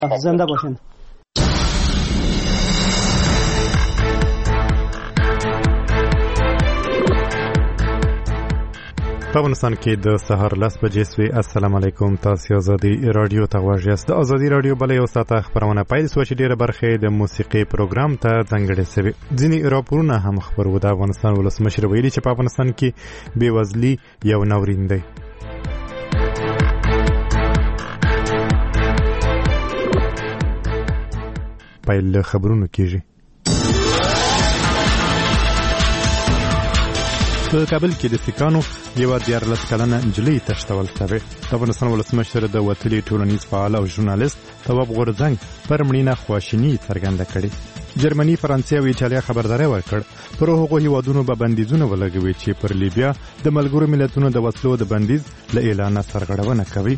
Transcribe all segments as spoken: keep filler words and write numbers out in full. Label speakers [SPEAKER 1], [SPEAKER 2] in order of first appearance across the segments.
[SPEAKER 1] زنده باشین.
[SPEAKER 2] په افغانستان کې د سهار لس بجې سوې. السلام علیکم، تاسو ازادي رادیو ته غواړئ. د ازادي رادیو بل یو ساعته خبرونه پیل شوه چې ډیره برخه د موسیقي پروګرام ته ځانګړې شوې. ځینې راپورونه هم خبرو د افغانستان ولسمشر ویلي چې په افغانستان کې بېوزلي یو ناورین دی. پیل خبرونه کیږي. په کابل کې د سیکانو یوه دیارلس کلنه نجلۍ تښتول شوې. د افغانستان ولسمشر د وتلي ټولنیز فعال او ژورنالیست تواب غورځنګ پر مړینه خواشیني څرګنده کړې. جرمني، فرانسې او ایټالیا خبرداری ورکړ پر هغو هیوادونو به بندیزونه ولګوي چې پر لیبیا د ملګرو ملتونو د وسلو د بندیز له اعلانه سرغړونه کوي.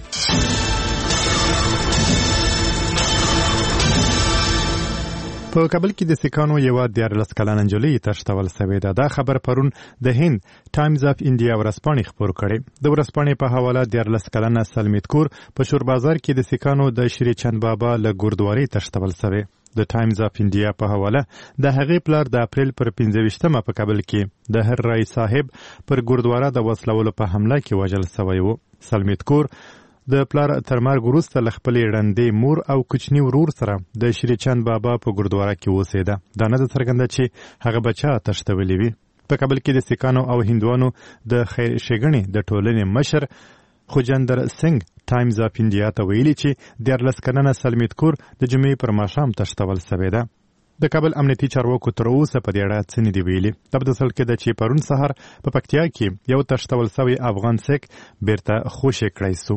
[SPEAKER 2] په کابل کې د سیکانو یوه دیارلس کلنه نجلۍ تښتول شوې ده. دا خبر پرون د هند ټایمز اف انډیا ورځپاڼې خپور کړې. د ورځپاڼې په حواله دیارلس کلنه سلمیت کور په شور بازار کې د سیکانو د شری چند بابا له ګوردواري تښتول شوې. د ټایمز اف انډیا په حواله د هغې پلار د اپریل پر پنځه ویشتمه په کابل کې د هر رای صاحب پر ګوردواره د وسلولو په حمله کې وژل شوی و. سلمیت کور د پلار تر مرګ وروسته له خپلې ړندې مور او کوچني ورور سره د شری چند بابا په ګوردواره کې اوسېده. دا نه ده څرګنده چې هغه بچه تښتولې وي. په کابل کې د سیکانو او هندوانو د خیر ښېګڼې د ټولنې مشر خوجندر سنگ ټایمز اف انډیا ته ویلي چې دیارلس کلنه سلمیت کور د جمعې پر ماښام تښتول شوې ده. د کابل امنیتي چارواکو تر اوسه په دې اړه څه نه دي ویلي. دا په داسې حال کې ده چې پرون سهار په پکتیا کې یو تښتول شوی افغان سیک بیرته خوشې کړی سو.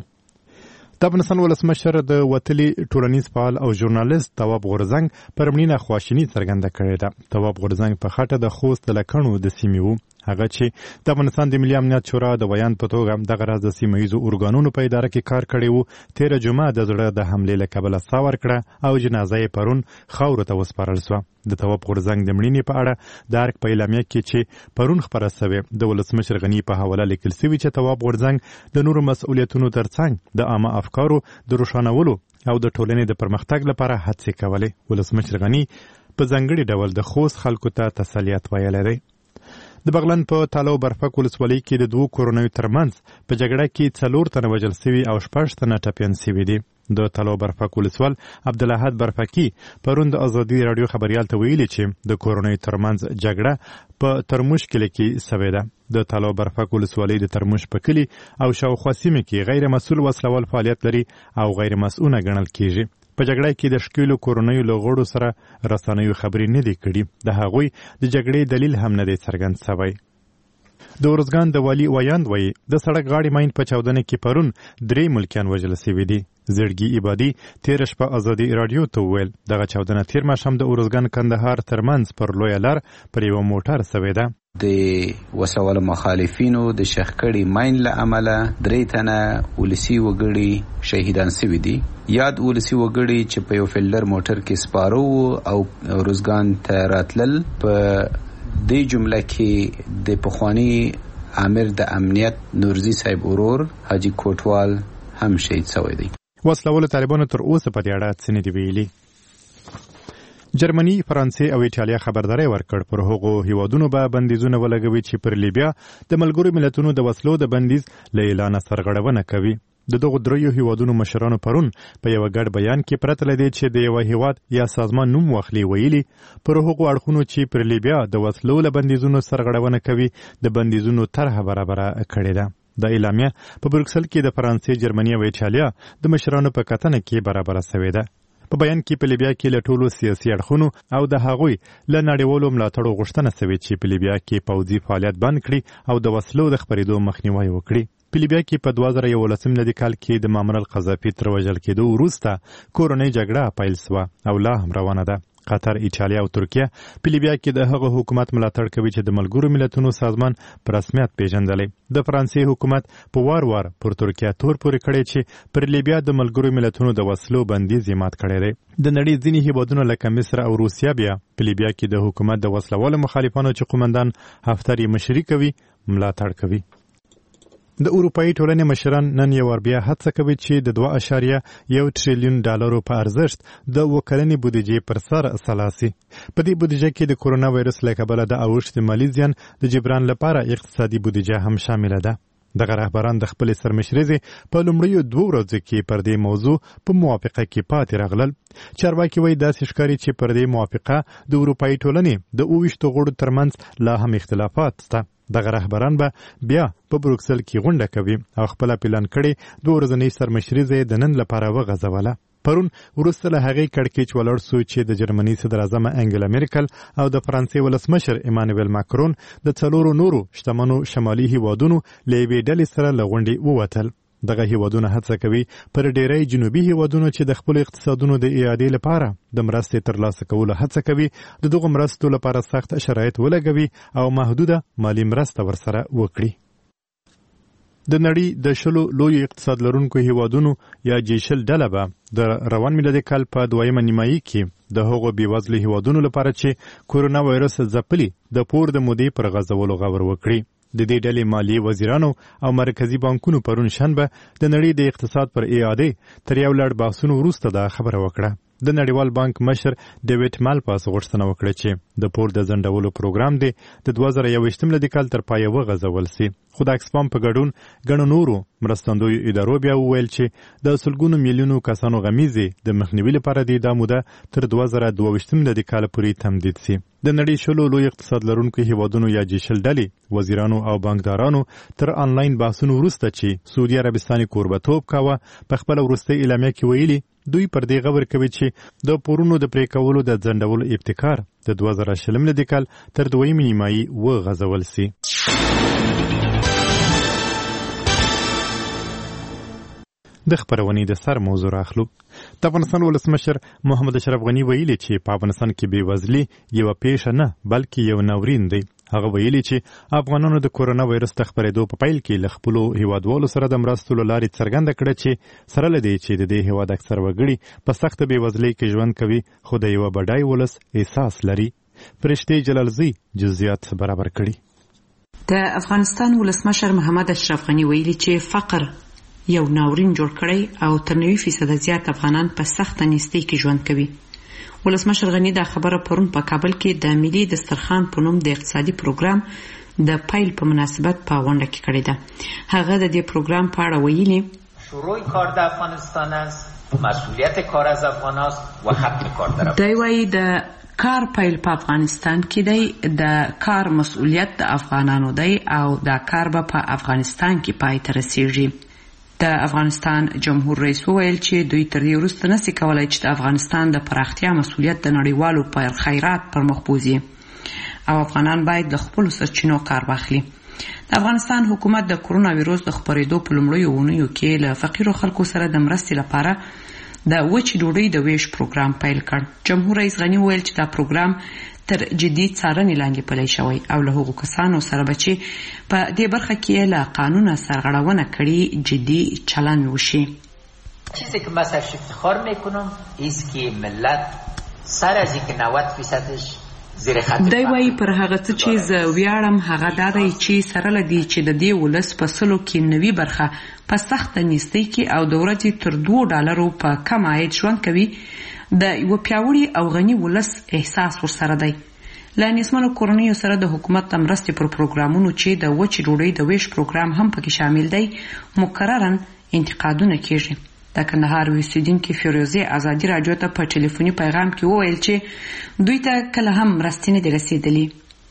[SPEAKER 2] د افغانستان ولسمشر د وتلي ټولنیز فعال او ژورنالیست تواب غورځنګ پر مړینه خواشیني څرګنده کړې ده. تواب غورځنګ په خټه د خوست د لکڼو د سیمې و. هغه چې د افغانستان د ملي امنیت شورا د ویان په توګه دغه راز د سیمه ییزو ارګانونو په اداره کې کار کړی و، تېره جمعه د زړه د حملې له کبله ساه ورکړه او جنازه یې پرون خاورو ته وسپارل سوه. د تواب غورځنګ د مړینې په اړه د ارګ په اعلامیه کې چې پرون خپره سوې د ولسمشر غني په حواله لیکل سوي چې تواب غورځنګ د نورو مسؤلیتونو ترڅنګ د عامه افکارو د روښانولو او د ټولنې د پرمختګ لپاره هڅې کولې. ولسمشر غني په ځانګړي ډول د خوست خلکو ته تسلیت ویلی دی. د بغلان په تالو برفک ولسوالۍ کې د دوو کورنیو ترمنځ په جګړه کې څلور تنه وژل سوي او شپږ تنه ټپیان سوي دي. د تالو برفک ولسوال عبدالاحد برفکي پرون د ازادي راډیو خبریال ته ویلي چې د کورنیو ترمنځ جګړه په ترموش کلي کې سوې ده. د تالو برفک ولسوالۍ د ترموش په کلي او شاوخوا سیمې کې غیر مسؤل وسلوال فعالیت لري او غیر مسؤله ګڼل کیږي. په جګړه کې د شکیلو کورنیو له غړو سره رسنیو خبرې نه دي کړي. د هغوی د جګړې دلیل هم نه دی څرګند شوی. د ارزګان د والي ویاند وایي د سړک غاړې ماین په چاودنه کې پرون درې ملکیان وژل سوي دي. زړګي عبادي تېره شپه ازادي راډیو ته وویل دغه چاودنه تېر ماښام د ارزګان کندهار ترمنځ پر لویه لار پر یوه موټر سوې ده.
[SPEAKER 3] د وسوال مخالفینو د شخ کړي ماین له امله درې تنه ولسی وګړي شهیدان سوي دي. یاد ولسی وګړي چې په یو فیلډر موټر کې سپارو او ارزګان ته راتلل. په دې جمله کې د پخوانی امیر د امنیت نورزي صاحب ورور حاجی کوټوال هم شهید شوی دی.
[SPEAKER 2] وسلوالو طالبانو تر اوسه په دې اړه څه نه دي ویلي. جرمني، فرانسې او ایټالیا خبرداری ورکړ پر هغو هیوادونو به بندیزونه ولګوي چې پر لیبیا د ملګرو ملتونو د وسلو د بندیز له اعلانه سرغړونه کوي. د دغو دریو هیوادونو مشرانو پرون په یوه ګډ بیان کې پرته له دې چې د یوه هیواد یا سازمان نوم واخلي ویلي پر هغو اړخونو چې پر لیبیا د وسلو له بندیزونو سرغړونه کوي د بندیزونو طرحه برابره کړې ده. د اعلامیه په بروکسل کې د فرانسې، جرمني او ایټالیا د مشرانو په کتنه کې برابره شوې ده. په بیان کې په لیبیا کې له ټولو سیاسي اړخونو او د هغوی له نړیوالو ملاتړو غوښتنه شوې چې په لیبیا کې پوځي فعالیت بند کړي او د وسلو د خپرېدو مخنیوی وکړي. په لیبیا کې په دوه زره یولسم میلادي کال کې د معمر القذافي تر وژل کېدو وروسته کورنۍ جګړه پیل شوه او لا هم روانه ده. قطر، ایټالیا او ترکیه په لیبیا کې د هغه حکومت ملاتړ کوي چې د ملګرو ملتونو سازمان په رسمیت پیژندلی. د فرانسې حکومت په وار وار پر ترکیه تور پورې کړی چې پر لیبیا د ملګرو ملتونو د وسلو بندیز یې مات کړی دی. د نړۍ ځینې هیوادونه لکه مصر او روسیه بیا په لیبیا کې د حکومت د وسلوالو مخالفانو چې قومندان هفتر یې مشري کوي ملاتړ کوي. د اروپאי ټولنې مشران نن یو ور بیا هڅه کوي چې د دوه اعشاریه یو تریلیون ډالرو په ارزښت د وکړنې بودیجې پر سر سلاسي. په دې بودیجه کې د کورونا وایرس له کبله د اوښت مالی زیان د جبران لپاره اقتصادي بودیجه هم شامله ده. دغه رهبران د خپل سرمشرۍ په لومړیو دوه ورځو کې پر دې موضوع په موافقه کې پاتې راغلل. چارواکي وایي داسې ښکاري چې پر دې موافقه د اروپאי ټولنې د اوویشتو غړو ترمنځ لا هم اختلافات شته. دغه رهبران به بیا په بروکسل کې غونډه کوي او خپل پلان کړي دوه ورځنۍ سرمشرۍ د نن لپاره وغځوله. پرون وروسته له هغې کړکېچ ولاړ سو چې د جرمني صدر اعظم انګلا میرکل او د فرانسې ولسمشر ایمانویل ماکرون د څلورو نورو شتمنو شمالي هیوادونو له یوې ډلې سره له غونډې ووتل. دغه هیوادونه هڅه کوي پر ډیری جنوبي هیوادونو چې د خپل اقتصادونو د اعادې لپاره د مرستې ترلاسه کولو هڅه کوي د دغو مرستو لپاره سخت شرایط ولګوي او محدوده مالی مرسته ورسره وکړي. د نړۍ د شلو لوی اقتصاد لرونکو هیوادونو یا جی شل ډله به د روان میلادي کال په دویمه نیمایي کې د هغو بېوزلو هیوادونو لپاره چې کورونا وایرس ځپلي د پور د مودې پر غځولو غور وکړي. د دې ډلې مالی وزیرانو او مرکزی بانکونو پرون شنبه د نړۍ د اقتصاد پر اعادې تر یو لړ بحثونو وروسته دا خبره وکړه. د نړیوال بانک مشر ډیوډ مالپاس غوښتنه وکړه چې د پور د ځنډولو پروګرام دی د دوه زره یوویشتم میلادي کال تر پایه وغځول سي. خو د اکسفام په ګډون ګڼو نورو مرستندویو ادارو بیا وویل چې د سلګونو میلیونو کسانو غمیزې د مخنیوي لپاره دی دا موده تر دوه زره دوه ویشتم میلادي کال پورې تمدید سي. د نړۍ شلو لوی اقتصاد لرونکو هیوادونو یا جی شل ډلې وزیرانو او بانکدارانو تر آنلاین بحثونو وروسته چې سعودي عربستان کوربتوب کاوه په خپل وروستۍ اعلامیه کې ویلي دوی پر دې غور کوي چې د پورونو د پرې کولو د ځنډولو ابتکار د دوه زره شلم میلادي کال تر دویمې نیمایي وغځول سي. د خبرونې د سر موضوع راخلو. د افغانستان ولسمشر محمد اشرف غني ویلي چې په افغانستان کې بېوزلي یوه پیښه نه بلکې یو ناورین دی. هغه ویلي چې افغانانو د کورونا وایرس د خپرېدو په پیل کې له خپلو هیوادوالو سره د مرستو له لارې څرګنده کړه چې سره له دې چې د دې هیواد اکثر وګړي په سخته بېوزلۍ کې ژوند کوي خو د یوه بډای ولس احساس لري. فرشتې جلالزی جزئیات برابر کړي.
[SPEAKER 1] د افغانستان ولسمشر محمد اشرف غني ویلي چې فقر یو ناورین جوړ کړی او تر نوي فیصده زیات افغانان په سخته نیستۍ کې ژوند کوي. ولسمشر غني دا خبره پرون په کابل کې د ملي دسترخوان په نوم د اقتصادي پروګرام د پیل په مناسبت په غونډه کې کړې ده. هغه د دې پروګرام په اړه ویلي
[SPEAKER 4] شروع کار د افغانستان است، مسئولیت کار از افغان است و ختم کار در افغانستان.
[SPEAKER 1] دی وایي د کار پیل په افغانستان کې دی، د کار مسئولیت د افغانانو دی او دا کار به په افغانستان کې پای ته رسیږي. د افغانستان جمهور رئیس وویل چې دوی تر دې وروسته نشي کولای چې د افغانستان د پراختیا مسؤلیت د نړیوالو پر خیرات پر مخ بوزي او افغانان باید د خپلو سرچینو کار واخلي. د افغانستان حکومت د کورونا ویروس د خپرېدو په لومړیو اونیو کې له فقیرو خلکو سره د مرستې لپاره د وچې ډوډۍ د ویش پروګرام پیل کړ. جمهور رئیس غني وویل چې دا پروګرام تر جدي څارنې لاندې پلی شوی او له هغو کسانو سره به چې په دې برخه کې له قانونه سرغړونه کړي جدي چلند وشي.
[SPEAKER 4] چیزی که من سرش افتخار میکنم ایست که ملت سر از اینکه نود فیصدش زیر خط
[SPEAKER 1] دی وایي پر هغه څه چې زه ویاړم هغه دا دی چې سره له دې چې د دې ولس په سلو کې نوي برخه په سخته نیستۍ کې او د ورځې تر دوو ډالرو په کم عاید ژوند کوي د یو پیاوړي او غني ولس احساس ورسره دی. له نسمنو کورنیو سره د حکومت د مرستې پر پروګرامونو چې د وچې ډوډۍ د ویش پروګرام هم پکې شامل دی مکررا انتقادونه کیږي. د کندهار اوسیدونکي فیروزه ازادي راډیو ته په ټلیفوني پیغام کې وویل چې دوی ته کله هم مرستې نه دي رسیدلي.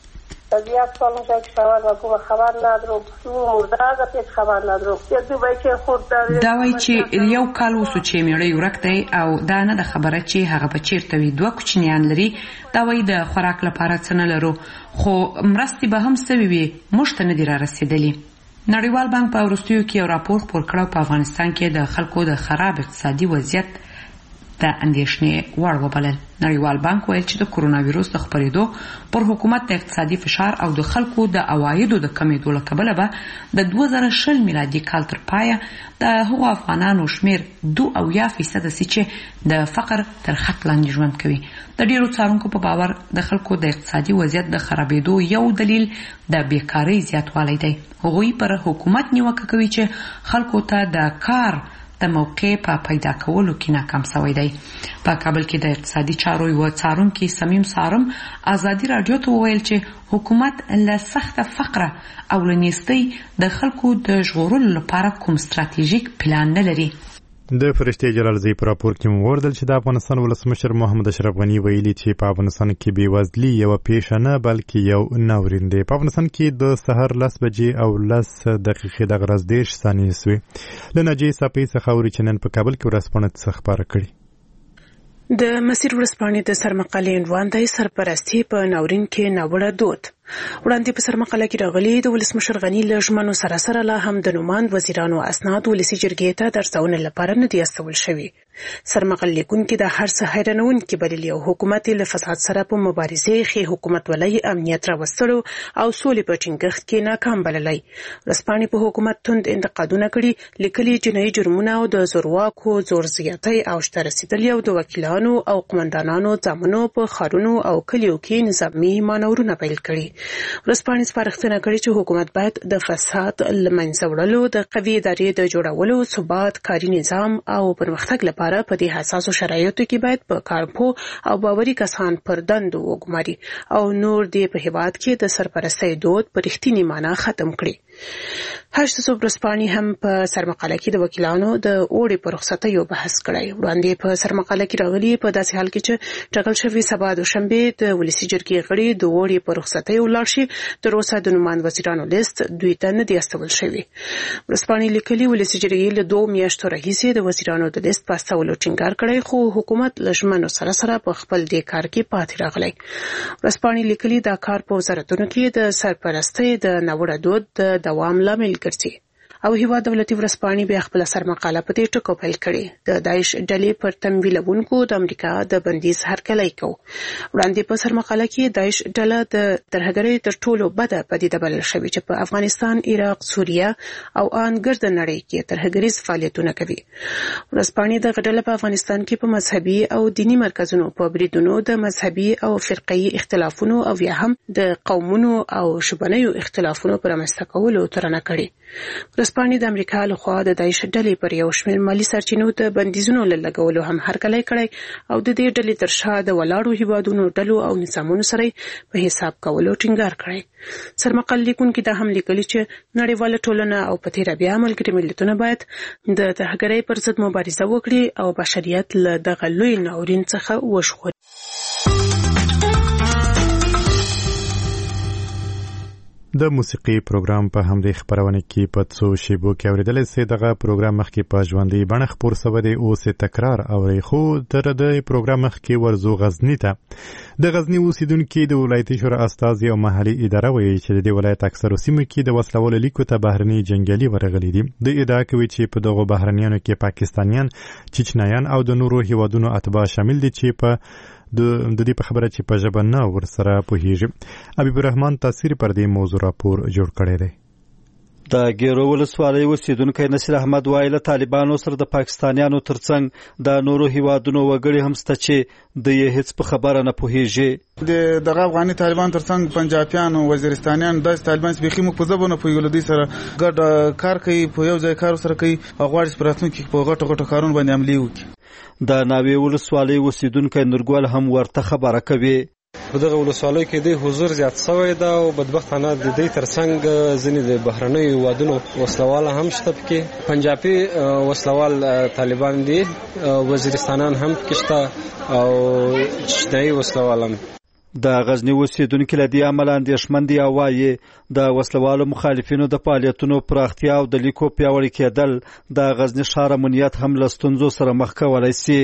[SPEAKER 5] طبیعت سالم شد که شود و کو خبر ندارم تو مرده از پیش خبر ندارم یک دو بای که خود داره
[SPEAKER 1] دا وایي چې یو کال وسو چې میړی ورک دی او دا نه د خبره چې هغه به چیرته وي. دوه کوچنیان لري. دا وایي د خوراک لپاره څه نه لرو خو مرستې به هم سوي وي موږ ته نه دي را رسیدلي. نړیوال بانک په وروستیو کې یو راپور خپور کړ په افغانستان کې د خلکو د خراب اقتصادي وضعیت د اندېښنې وړ وبلل. نړیوال بانک ویل چې د کورونا وایرس د خپرېدو پر حکومت د اقتصادي فشار او د خلکو د عوایدو د کمیدو له کبله به د دوه زره شل میلادي کال تر پایه د هغو افغانانو شمیر دوه اویا فیصده سي چې د فقر تر خط لاندې ژوند کوي. د ډیرو څارونکو په باور د خلکو د اقتصادي وضعیت د خرابېدو یو دلیل د بیکارۍ زیاتوالی دی. هغوی پر حکومت نیوکه کوي چې خلکو ته د کار د موقع په پیدا کولو کې ناکام شوی دی. په کابل کې د اقتصادي چارو یو څارونکي صمیم سارم ازادي رادیو ته وویل چې حکومت له سخت فقر او لنیستۍ د خلکو د ژغورلو لپاره کوم ستراتیژیک پلان نه لري.
[SPEAKER 2] د فرشتي جلال زی په راپور کې موردل چې د افغانستان ولسمشر محمد اشرف غنی ویلي چې په افغانستان کې بېوزلي یو پیښه نه بلکې یو ناورین دی. په افغانستان کې د سحر لس بجې او لس دقیقې د غرض دیش ثانیې سوي. له ناجیې ساپۍ څخه اوري چې نن په کابل کې ورځپاڼه څه خبره کړي.
[SPEAKER 6] د مسیر ورځپاڼې د سرمقالې عنوان دی سرپرستي په ناورین کې ناوړه دود. وړاندې په سرمقاله کې راغلي د ولسمشر غنی له ژمنو سره سره لا هم د نوماند وزیرانو اسناد ولسي جرګې ته درځونه لپاره نه دي استول شوي. سرمقاله لیکونکي د هر څه حیرانونکي بللي او حکومت له فساد سره په مبارزې کې حکومت ولای امنیت راوستلو او سولې په ټینګښت کې ناکام بللی. ورځپاڼې په حکومت توند انتقادونه کړي، لیکلي جنایي جرمونه او د زورواکو زور زیاتی او شته رسیدلي او د وکیلانو او قومندانانو ځامنو په ښارونو او کلیو کې نظامي مانورونه پیل کړي. ورځپاڼې سپارښتنه کړې چې حکومت باید د فساد له منځه وړلو، د قوي ادارې د جوړولو، ثبات، کاري نظام او پرمختګ لپاره په دې حساسو شرایطو کې باید په کارپو او باوري کسان پر دندو وګماري او نور دې په هیواد کې د سرپرستۍ دود په رښتینې معنا ختم کړي. هشت صبح ورځپاڼې هم په سرمقاله کې د وکیلانو د اوړي په رخصتیو بحث کړی. وړاندې په سرمقاله کې راغلي په داسې حال کې چې ټاکل شوی سبا دوشنبه د ولسي جرګې غړي د اوړي په رخصتیو ولاړ شي. تر اوسه د نوماند وزیرانو لیست دوی ته نه دی استول شوی. ورځپاڼې لیکلي ولسي جرګې له دوه میاشتو راهیسې د وزیرانو د لیست په استولو ټینګار کړی، خو حکومت له ژمنو سره سره په خپل دې کار کې پاتې راغلی. ورځپاڼې لیکلي دا کار په وزارتونو کې د سرپرستۍ د ناوړه دود د دوام لامل ګرځي. او هیواد دولتي ورځپاڼې بیا خپل سرمقاله په دې ټکو پیل کړي. د داعش ډلې پر تمویلونکو د امریکا د بندیز هرکلی کو. وړاندې په سرمقاله کې داعش ډله د ترهګرۍ تر ټولو بده پدیده بلل شوې چې په افغانستان، عراق، سوریه او ان ګرد نړۍ کې ترهګریز فعالیتونه کوي. ورځپاڼې د غډله په افغانستان کې په مذهبي او دینی مرکزونو په بریدونو د مذهبي او فرقي اختلافونو او یا هم د قومونو او شبنیو اختلافونو پر رامنځته کولو ترانه کړي. ورځپاڼې د امریکا لخوا د داعش ډلې پر یو شمېر مالي سرچینو ته بندیزونو له لګولو هم هرکلی کړی او د دې ډلې تر شا د ولاړو هیوادونو ډلو او نظامونو سره په حساب کولو ټینګار کړی. سرمقاله لیکونکي دا هم لیکلي چې نړیواله ټولنه او په تېره بیا ملګري ملتونه باید د ترهګرۍ پر ضد مبارزه وکړي او بشریت له دغه لوی ناورین څخه وژغوري.
[SPEAKER 2] د موسیقي پروګرام په همدې خبرونه کې په څو شیبو کې اوریدل سي. دغه پروګرام مخکې په ژوندۍ بڼه خپور شوی دی، اوس تکرار اوري. خو تر دې پروګرام مخکې ورزو غزنی ته. د غزنی اوسیدونکو د ولایتي شورا استازي او محلي اداره وایي چې د ولایت اکثر سیمو کې د وسلوال لیکو ته بهرني جنگیالي ورغلي دي. د ادعا کوي چې په دغه بهرنیانو کې پاکستانیان، چچنیان او د نورو هیوادونو اتباع شامل دي چې په د دې په خبره چې په ژبه نه ورسره پوهیږي. حبیب الرحمن تاثیر پر دې موضوع راپور جوړ کړی دی.
[SPEAKER 7] د ګیرو ولسوالۍ اوسیدونکی نصیر احمد وایي له طالبانو سره د پاکستانیانو ترڅنګ د نورو هیوادونو وګړي هم شته چې د یې هیڅ په خبره نه پوهیږي.
[SPEAKER 8] د دغه افغاني طالبان ترڅنګ پنجابیان او وزیرستانیان د طالبان سپیخي مخ په ځبونه پویول دي سره ګډ کار کوي، په یو ځای کار سره کوي او غواړي پراتون کې په غټو غټو کارون باندې عملي وکړي.
[SPEAKER 7] د ناوې ولسوالۍ اوسیدونکی نورګل هم ورته خبره کوي.
[SPEAKER 9] په دغه ولسوالۍ کې د حضور زیات شوی دا او بدبختانه د دې ترڅنګ ځینې د بهرنیو هیوادونو وسلوال هم شته پکې. پنجابي وسلوال طالبان دي، وزیرستانیان هم پکې شته او چچنیي وسلوال هم.
[SPEAKER 7] د غزنی اوسیدونکو له دې عمل اندېښمن دي او وایي د وسلوالو مخالفینو د فعالیتونو پراختیا او د لیکو پیاوړي کېدل د غزنی ښار امنیت هم له ستونزو سره مخ کولی سي.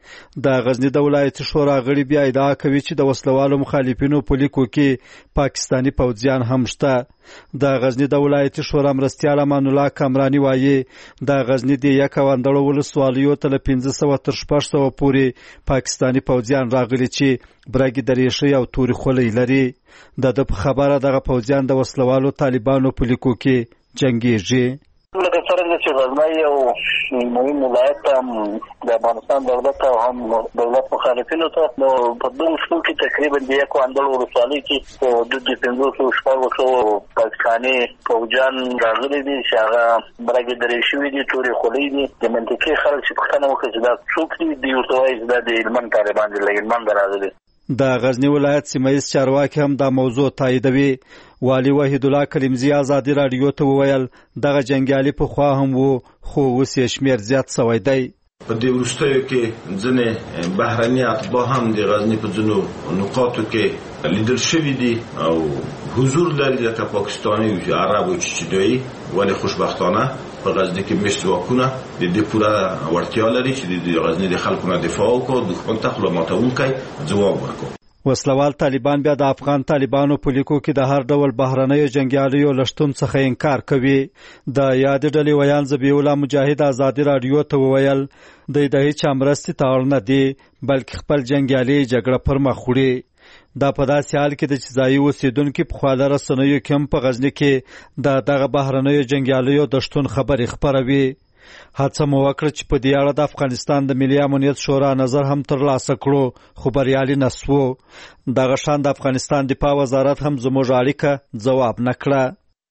[SPEAKER 7] د غزنی د ولایتي شورا غړي بیا ادعا کوي چې د وسلوالو مخالفینو په لیکو کې پاکستانی پوځیان هم شته. د غزنی د ولایتي شورا مرستیال امان الله کامرانی وایي د غزنی د یک وندړو ولسوالیو ته له پنځه سوه تر شپږ سوه پورې پاکستانی پوځیان راغلي چې برګي درېښي او توري خولۍ لري. د ده په خبره دغه پوځیان د وسلوالو طالبانو په لیکو کې جنګېږي.
[SPEAKER 10] لکه څرنګه چې غزنی یو مهم ولایت هم د افغانستان دولت او هم دولت مخالفینو ته نو په دغه شپو کې تقریبا د یک اندړو ولسوالۍ کې په حدود د پنځه سوه شپږ سوه پاکستاني پوځیان راغلي دي چې هغه برګې درې شوي دي، تورې خولۍ دي. د منطقې خلک چې پوښتنه وکړي چې دا څوک دي، دوی ورته وایي چې دا د هلمند طالبان دي، له هلمنده راغلي.
[SPEAKER 7] د غزنی ولایت سیمهیز چارواکي هم دا موضوع تاییدوي. والي وحید الله کلیمزی ازادي راډیو ته وویل دغه جنګیالي پخوا هم وو خو اوس یې شمېر زیات سوی دی.
[SPEAKER 11] په دې وروستیو کې ځینې بهرني اتباع هم د غزني په ځینو نقاطو کې لیدل شوي دي او حضور لري، لکه پاکستاني او عرب او چچدویي، ولې خوشبختانه په غزني کې مشت ځواکونه د دې پوره وړتیا لري چې د غزني د خلکو نه دفاع وکړي، دښمن ته خوله ماتونکی ځواب ورکړي.
[SPEAKER 7] وسلوال طالبان بیا د افغان طالبانو په لیکو کې د هر ډول بهرنیو جنګیالیو له شتون څخه انکار کوي. د یادې ډلې ویان ذبیح الله مجاهد ازادي راډیو ته وویل دوی د هیچا مرستې ته اړ نه دي بلکې خپل جنګیالي جګړه پر مخ وړي. دا په داسې حال کې د چې ځایي اوسېدونکي په خواله رسنیو کې هم په غزني کې د دغه بهرنیو جنګیالیو د شتون خبرې خپروي. هڅه مو وکړه چې په دې اړه د افغانستان د ملي امنیت شورا نظر هم ترلاسه کړو خو بریالي نه سوو. دغه شان د افغانستان دفاع وزارت هم زموږ اړیکه ځواب نه کړه.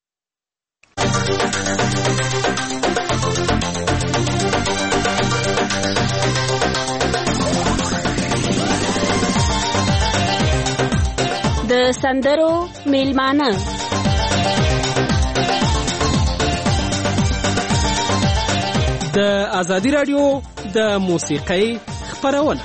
[SPEAKER 12] د سندرو میلمانه
[SPEAKER 13] د ازادي راډیو د موسیقۍ خپرونه.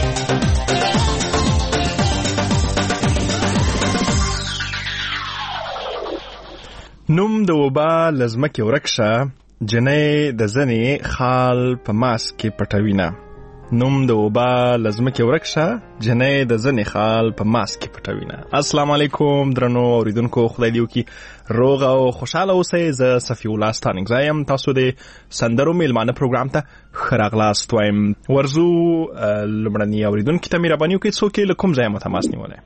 [SPEAKER 14] نوم د وبا لزمکې ورکشه جنې د زنې خال په ماس کې پټوینه. نوم د وبا لزمکې ورکشه جنې د زنې خال په ماس کې پټوینه. السلام علیکم درنو اوریدونکو، خدای دې وکړي روغ او خوشاله اوسئ. زه صفی الله ستانکزی یم، تاسو د سندرو میلمانه پروګرام ته ښه راغلاست وایم. ورځو لومړني اوریدونکي ته مهرباني وکړئ څوک یې له کوم ځایه مو تماس نیولی؟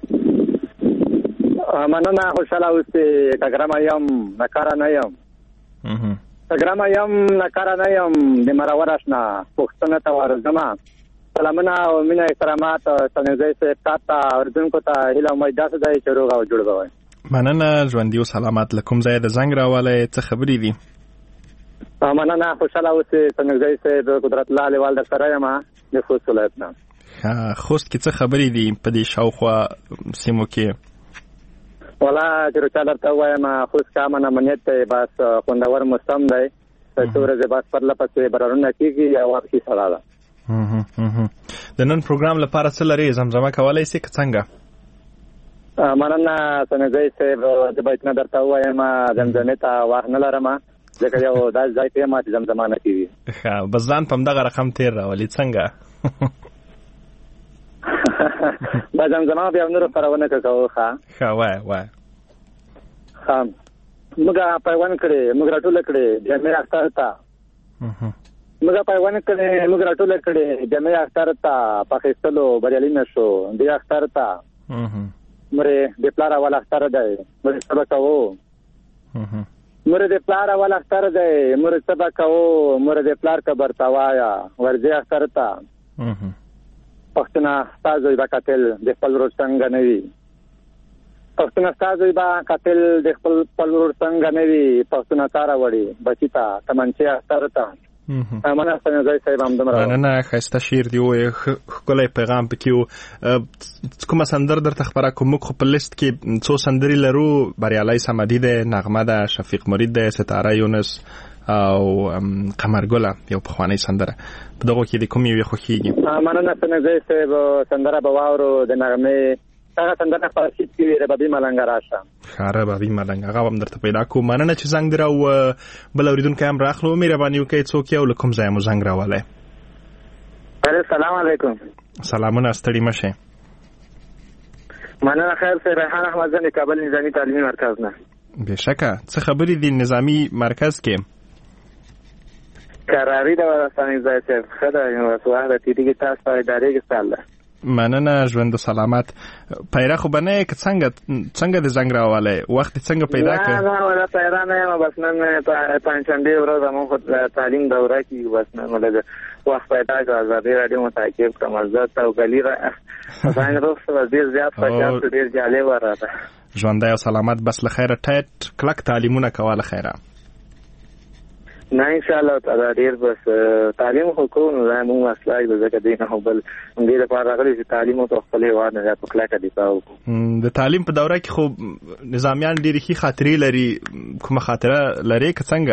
[SPEAKER 15] مننه، خوشاله اوسئ. ټګرمه یم، نکاره نه یم. ټګرمه یم، نکاره نه یم. د مرور اشنا پوښتنه ته ورځمه. سلامونه او مینه احترامات ستانکزی صاحب ته اوریدونکو ته هیله امید داسې دی چې روغ او جوړ به وئ.
[SPEAKER 14] مننه، ژوندي او سلامت. له کوم ځایه د زنګ راوالی، څه خبرې دي؟
[SPEAKER 15] مننه، خوشاله اوسئ. ستانکزی صاحب قدرت الله لیوال در سره یم د خوست ولایت نه.
[SPEAKER 14] خوست کې څه خبرې دي په دې شاوخوا سیمو کې؟
[SPEAKER 15] والا چې روچا درته ووایم خوست که امن امنیت دی، بس خوندور موسم دی. څو ورځې بس پرله پسې بارانونه کېږي او هوا ښې سړه ده.
[SPEAKER 14] د نن پروګرام لپاره څه لرې؟ زمزمه کولی سې که څنګه؟
[SPEAKER 15] مننه ستانکزی صاحب، زه باید نه درته ووایم زمزمې ته وخت نه لرم ځکه یو داسې ځای ته یم چې زمزمه نه کېږي.
[SPEAKER 14] ښه، بس ځان په همدغه رقم تېر راولي څنګه؟
[SPEAKER 15] با زمزمه بیا نورو خپرونه کوو. ښه
[SPEAKER 14] ښه وایه وایه.
[SPEAKER 15] ښه، موږ پیوند کړې، موږ راټوله کړې جامع اختر ته. موږ پیوند کړې، موږ راټوله کړې جامع اختر ته، په اخیستلو بریالي نه شو دې اختر ته. مرې د پلار اول اختر دی، مرې څه به کوو. مرې د پلار اول اختر دی، مرې څه به کوو. مرې د پلار قبر ته وایه ورځې اختر ته. پښتونه ستا زوی به قاتل د خپل ورور څنګه نه وي. پښتونه ستا زوی به قاتل د خپل خپل ورور څنګه نه وي. پښتونه تا راوړي بچي ته تمنچې اختر ته. مننه ستانکزی صاحب، همدومره.
[SPEAKER 14] مننه، ښایسته شعر دې ووایه، ښکلی پیغام پکې و. کومه سندره درته خپره کړو؟ موږ خو په لیست کې څو سندرې لرو. بریالی صمدي دی، نغمه ده، شفیق مرید دی، ستاره یونس او قمرګله یو پخوانی سندره. په دغو کې د کوم یوې خوښېږي؟
[SPEAKER 15] مننه ستانکزی صاحب، سندره به واورو د نغمې هغه سندره په رشید کې وي، ربابي ملنګ راشه.
[SPEAKER 14] ښه، ربابي ملنګ هغه به هم درته پیدا کړو. مننه چې زنګ دې راو. بل اورېدونکی هم راخلو، مهرباني وکړئ څوک یې او له کوم ځایه مو زنګ راولی؟
[SPEAKER 15] السلام علیکم.
[SPEAKER 14] سلامونه، ستړي مشه.
[SPEAKER 15] مننه. خیر سره ریحان احمد زنی کابل نظامی تعلیمی مرکز نه.
[SPEAKER 14] بشکه څه خبرې دي نظامی مرکز کې؟
[SPEAKER 15] قراری دا ورستانی ځای څه خدای نو وسوه د تیږي تاسو په ادارې کې ستاله.
[SPEAKER 14] مننه، ژوند سلامت. پیره خو بنه ک څنګه څنګه د زنګ راواله وخت څنګه پیدا کړ؟
[SPEAKER 15] نه نه ولا پیره نه ما بس نن پنځشنبه ورځ مو خو تعلیم دوره کې بس نه مله وخت پیدا کړ. ازادي رادیو متعقب کوم عزت او غلی را ځان روغ ډیر زیات فشار ډیر جالب راته.
[SPEAKER 14] ژوند او سلامت. بس لخيره ټټ کلک تعلیمونه کوله خیره.
[SPEAKER 15] نه ان شاء الله تعالی ډیر بس تعلیم خو کوو نو مو مسلای د زکه دینه هو بل دې لپاره راغلي چې تعلیم او خپل هیواد نه په کلاکه دی پاو.
[SPEAKER 14] د تعلیم په دوره کې خو نظامیان ډېری خي خاطرې لري، کومه خاطره لري که څنګه؟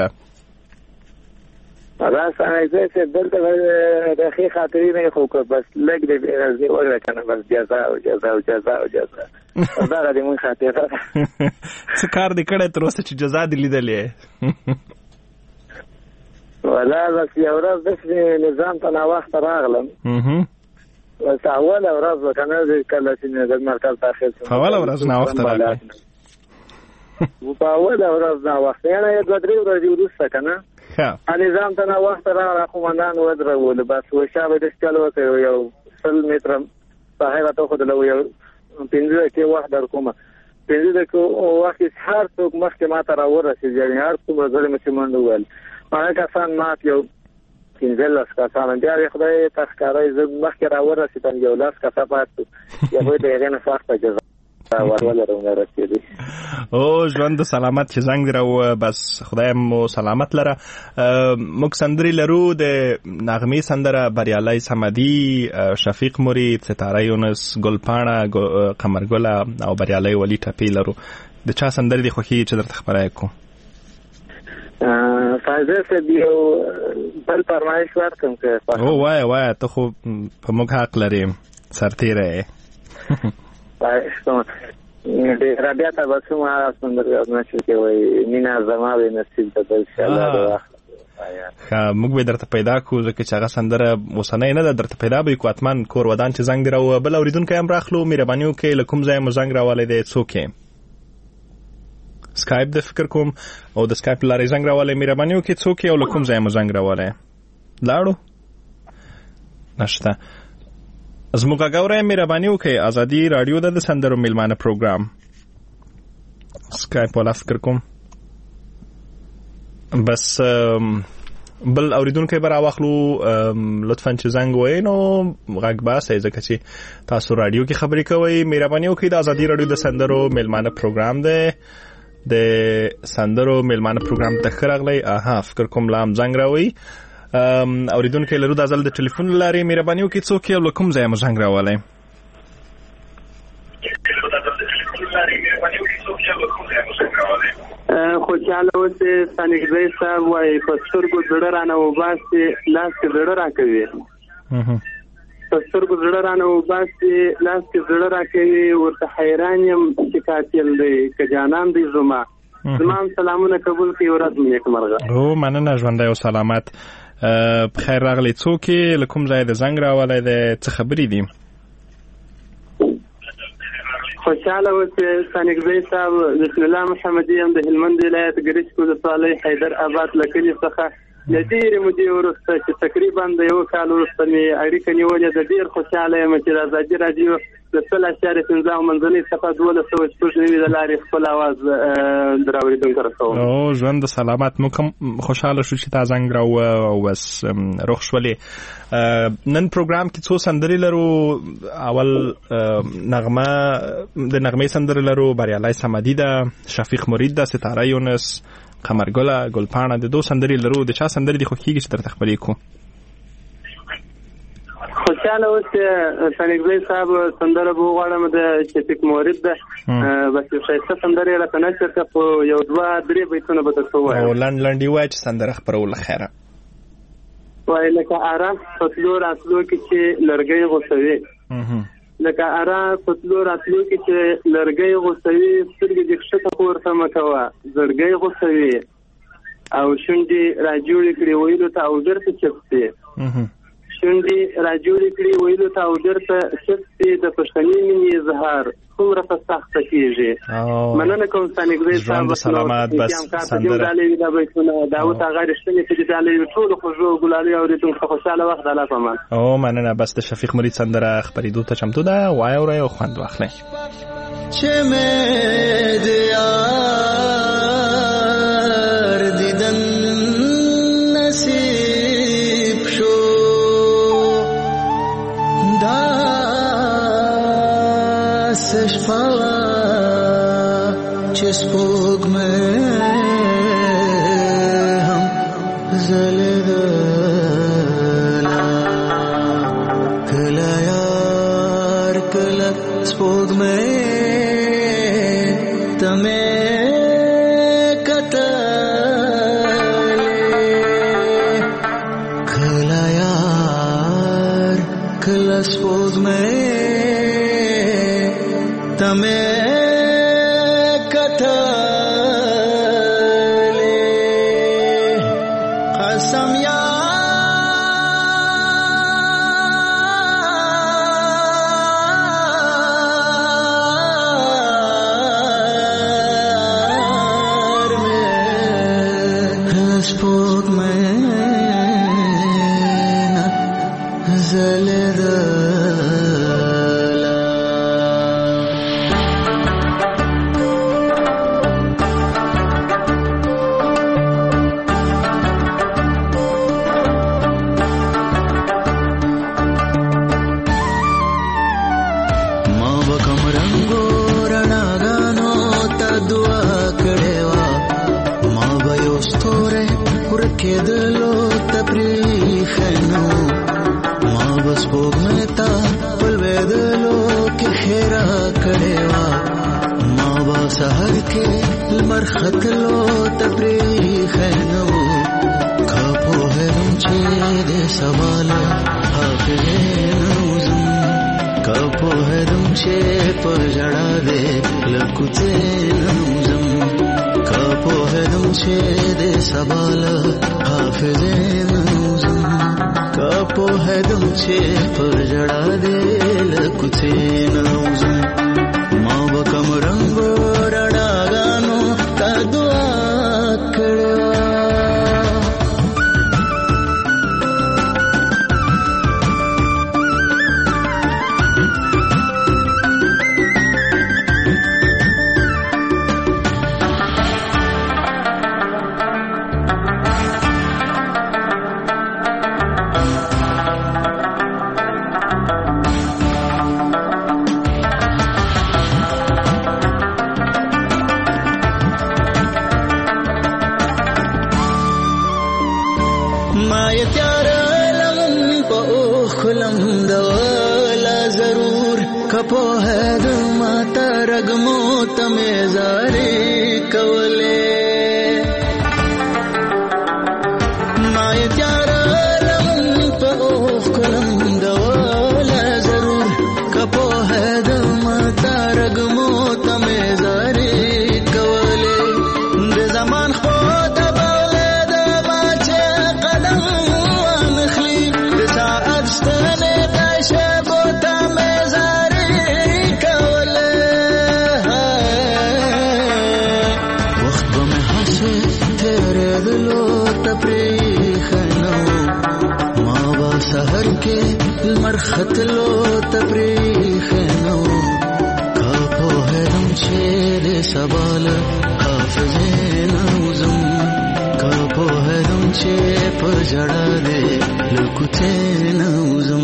[SPEAKER 15] دا څنګه چې دلته د خي خاطرې نه خو بس لګ دې راځي وګړه کنه بس جزاء او جزاء او جزاء او جزاء دا د مون خاطره.
[SPEAKER 14] څه کار دې کړه تر اوسه چې جزاء دې لیدلې؟
[SPEAKER 15] ولا بس یو ورځ د نظام ته نا وخت راغلم.
[SPEAKER 14] اها
[SPEAKER 15] بس اول ورځ کنه کله چې د مرکز داخل شوم.
[SPEAKER 14] اول ورځ نا وخت راغلم.
[SPEAKER 15] و په اول ورځ نا وخت یعنی یو درې ورځې وروسته کنه ها نظام ته نا وخت راغله. قومندان ودرول بس و شابه د چلو یو سل متر په هغه ته خو د یو پنځه کې وخت در کومه پنځه کې وخت هر څوک مخکې ما ته راورسېږي، یعنی هر څوک غوړې مې منډه ویل هغه کسان مات یو پنځه لاس کسان بیا خدای تخکارای زه مخکې راورسېدم یو لاس کسه پاتې یو د هغې نه سخته جزا ورول راونه رسېدي.
[SPEAKER 14] او ژوند سلامت چې زنګ راو بس خدای مو سلامت لره. موږ سندري لرو د نغمې سندره بریالي صمدي، شفیق مرید، ستاره یونس، ګلپاڼه، قمرګله او بریالي ولی ټپی لرو. د چا سندري دی خوښي چې درته خبره کو؟
[SPEAKER 15] فایده څه دی بل فرمایش ورکم که
[SPEAKER 14] او وای وای ته خو په موږ حق لري سرتیره
[SPEAKER 15] پښتون دې رابطه تاسو ما سندره نشو کې وای مینا زما به نصیب ده ان شاء الله.
[SPEAKER 14] ها موږ به درته پیدا کو ځکه چې هغه سندره وسنۍ نه درته پیدا به کو اتمن کور ودان چې زنګ درو بل اوریدونکو هم راخلو مهرباني وکړئ لکم ځای مو زنګ راواله دې څوک سکایپ د فکر کوم او د سکایپ لارې زنګ راواله مهرباني وکړئ څوک او لکم ځای مو زنګ راواله لاړو نشته. زموږ غوړې مهرباني وکړئ ازادي رادیو د سندرو میلمانه پروګرام سکایپ ولا فکر کوم بس بل اوریدونکو به راوخلو لطفاً چې زنګ وای نو غږ باسه ځکه چې تاسو رادیو کې خبرې کوئ. مهرباني وکړئ د ازادي رادیو د سندرو میلمانه پروګرام دی د سندرو میلمانه پروګرام ته خراغلی اها فکر کوم لام زنګ راوي اوریدونکو لرو د ازل د ټلیفون لارې مهرباني وکړئ څوک یو لکم ځای مو زنګ راولای.
[SPEAKER 16] خوشاله اوسې سانګزی صاحب وای په سترګو زړه رانه وباسي لاس کې زړه راکوي په سترګو زړه رانه وباسي لاس کې زړه راکوي ورته حیران یم چې قاتل دی که جانان دی زما زما سلامونه قبول کړئ ورځ مې نیکمرغه.
[SPEAKER 14] او مننه ژوندی او سلامت. بخیر راغلی څوک له کوم ځای د زنګ راولی دی څه خبرې دي؟
[SPEAKER 16] خوشاله اوسې سانګزی صاحب بسم الله محمدي یم د هلمند ولایت ګرشک ولسوالۍ حیدر آباد له کلي څخه له ډېرې مودې وروسته چې تقریبا د یو کال وروسته مې اړیکه نیولې ده. ډېر خوشحاله یم چې د ازادي راډیو د سل اشاریه پنځه منځنۍ څخه دولس سوه شپږ نوي د لارې خپل اواز در اورېدونکو رسوم.
[SPEAKER 14] او ژوند سلامت. موږ هم خوشحاله شو چې تا زنګ راووه او بس روغ شولې. نن پروګرام کې څو سندرې لرو. اول نغمه د نغمې سندرې لرو بریالي صمدي ده، شفیق مرید ده، ستاره یونس، قمرګله، ګلپاڼه د دو سندرې لرو. د چا سندرې دي خوښیږي چې درته خبرې کو؟
[SPEAKER 16] خوشاله اوسې سانګزی صاحب سندره به وغواړم د شفیق مرید ده بس یو ښایسته سندرې راته نشر که په یو دوه درې بیتونه به درته ووایم.
[SPEAKER 14] او لنډ لنډ یې ووایه چې سندره خپرول خیره
[SPEAKER 16] وای لکه آرام په تلو راتلو کې چې لرګی غوڅوي لکه آرام په تلو راتلو کې چې لرګی غوڅوي سترګې دې کښته پورته مه کوه زړګی غوڅوي او شونډې راجوړې کړې ویلو ته او ډېر څه چپسې شونډې را جوړې کړي ویلو ته او درته چپ دې د پښتني مینې اظهار څومره په سخته کېږي. مننه کوم ستانکزی صاحب.
[SPEAKER 14] سلامات بس سندره
[SPEAKER 16] دا بیتونه داود آغا رښتینې چې ډالۍ ټولو خوږو ګلالي اورېدونکو ته خوشحاله وخت الله پامان.
[SPEAKER 14] او مننه. بس د شفیق مرید سندره خپرېدو ته چمتو ده. وای اورئ او خوند واخلئ.
[SPEAKER 17] چې مې د یار دیدن نصیب شو داس شپه چې سپوږمۍ هم ځلېدله کله یار کله سپوږمۍ ته مې کتلې کله یار کله سپوږمۍ ته مې کتلې قسم یار خطلو تبریخ نو کپو هرم چې د سوال حافظ نوزم کپو هرم چې په جړا دې لکوته نوزم کپو هرم چې د سوال حافظ نوزم کپو هرم چې په جړا دې لکوته نوزم ما وکم رنگ رڼا دعا کړو کپو ہے ماتا رگمو تمہیں زاری کولے مائے تیارا لمن پہ اوخ کلم دولا ضرور کپو ہے ماتا رگمو تمہیں زاری کولے دے زمان خود بولے دے باچے قدم وانخلی دے ساعت ستنے پیشے بوتا میں سحر کے المرخطلو تبریخ نو کپو ہے دم چھے دے سبال حافظ نوزم کپو ہے دم چھے پر جڑا دے لکتے نوزم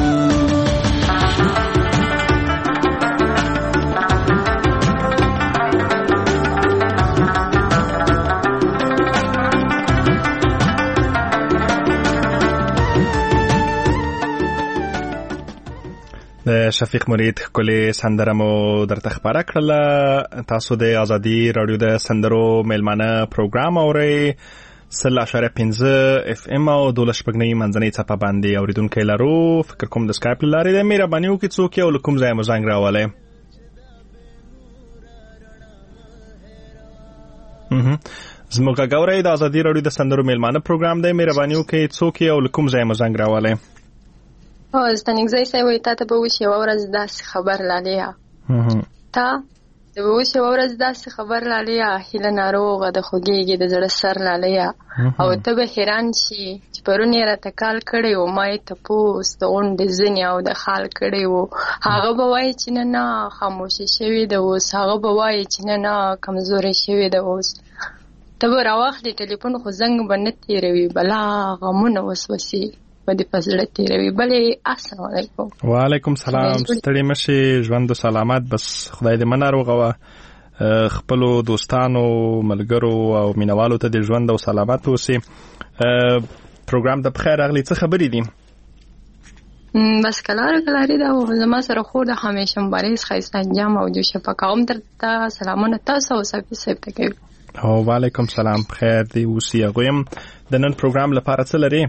[SPEAKER 14] د شفیق مرید کلی سندره مو درته خبره کړله. تاسو د ازادي رادیو د سندرو میلمانه پروګرام اورئ. سل اشاره پنځه اف ام او دولس شپږنۍ منځنۍ څپه باندې اوریدونکي لرو. فکر کوم د سکایپ له لارې د مهرباني وکړئ څوک یو له کوم ځایه مو زنګ راولی. زموږ غږ اورئ. د ازادي رادیو د سندرو میلمانه پروګرام دی. مهرباني وکړئ څوک یو له کوم ځایه مو زنګ راولی.
[SPEAKER 18] او ستنګزی سي وای ته به وشي ورځ داسې خبر لالیا تا د اوس یو ورځ داسې خبر لالیا هیله ناروغه د خوږېږي د زړه سر لالیا او ته به حیران شي چې پرون یې راته کال کړی و ما یې تپوس د غونډې ځینې او د خال کړی و هغه به وایي چې نه نه خاموشه شوې ده اوس هغه به وایي چې نه نه کمزورې شوې ده اوس ته به راواخلې ټلیفون خو زنګ به نه تېروي بلا غمونه وسوسې په دې په زړه تېروي بلې السلام علیکم.
[SPEAKER 14] وعلیکم سلام. ستړي مشي ژوند و سلامت. بس خدای دې منه روغه وه خپلو دوستانو ملګرو او مینوالو ته د ژوند او سلامت اوسي. پروګرام د بخیر اغلی څه خبرې دي؟
[SPEAKER 18] بس کلاره کلاري ده او زما سره خور د همیشه مبارز ښایسته انجام او جو شفقه هم درته سلامونه تاسو او صافي صاحب ته کوي.
[SPEAKER 14] او وعلیکم سلام. بخیر دی اوسي. هغوی هم د نن پروګرام لپاره څه لري؟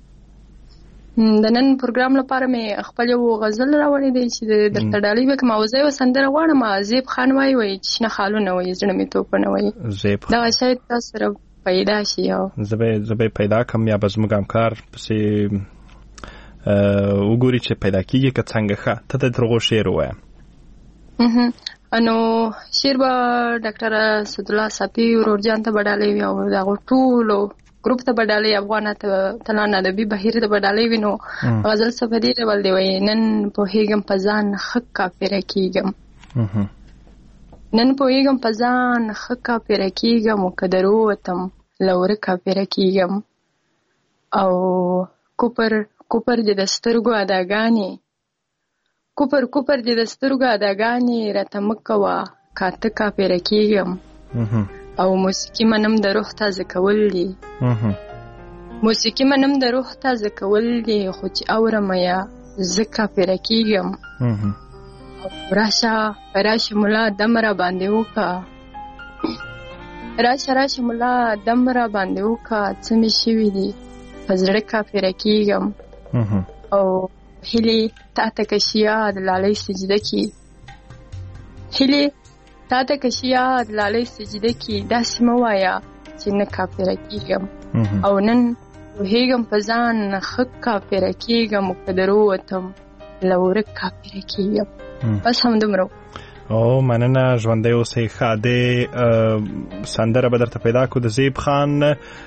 [SPEAKER 18] د نن پروګرام لپاره مې خپل یو غزل راوړی دی چې درته ډالۍ وکړم او زه یو سندره غواړم. زیب خان وایي وایي چې شنه خالونه وایي زړه مې توپونه وایي.
[SPEAKER 14] زیب
[SPEAKER 18] دغه شاید تاسو سره پیدا شي او
[SPEAKER 14] زه به زه به پیدا کړم یا به زموږ همکار پسې وګوري چې پیدا کېږي که څنګه. ښه ته د ترغو شعر ووایه.
[SPEAKER 18] نو شعر به ډاکټر اسدالله صافي ورورجان ته به ډالۍ وي او د هغو ټولو ګروپ ته بدالي افغان ته تلان ادبي بهیر ته بدالي وینو غزل سفری ول دی وای نن په هیګم پزان خکا پر کیګم نن په هیګم پزان خکا پر کیګم قدروتم لور کا پر کیګم او کوپر کوپر د دسترګو اداګانی کوپر کوپر د دسترګو اداګانی راتمکوا کاته کا پر کیګم او موسیقي منم د روح تازه کول دي. موسیقي منم د روح تازه کول دي خو چې اورم یا زکه پر کېږم. راشه راشه ملا دم را باندې وکړه راشه راشه ملا دم را باندې وکړه څه مې شوي دي په زړه کا پر کېږم او هیلې تا ته کشیا د لالۍ سجده کې هیلې تا ته کشیا د لالۍ سجده کې داسې مه وایه چې نه کافره کېږم او نن پوهېږم په ځان ښه کافره کېږم که در ووتم له ورک کافره کېږم. بس همدومره.
[SPEAKER 14] او مننه ژوندی اوسئ. ښه دې سندره به درته پیدا کړو د زیب خان.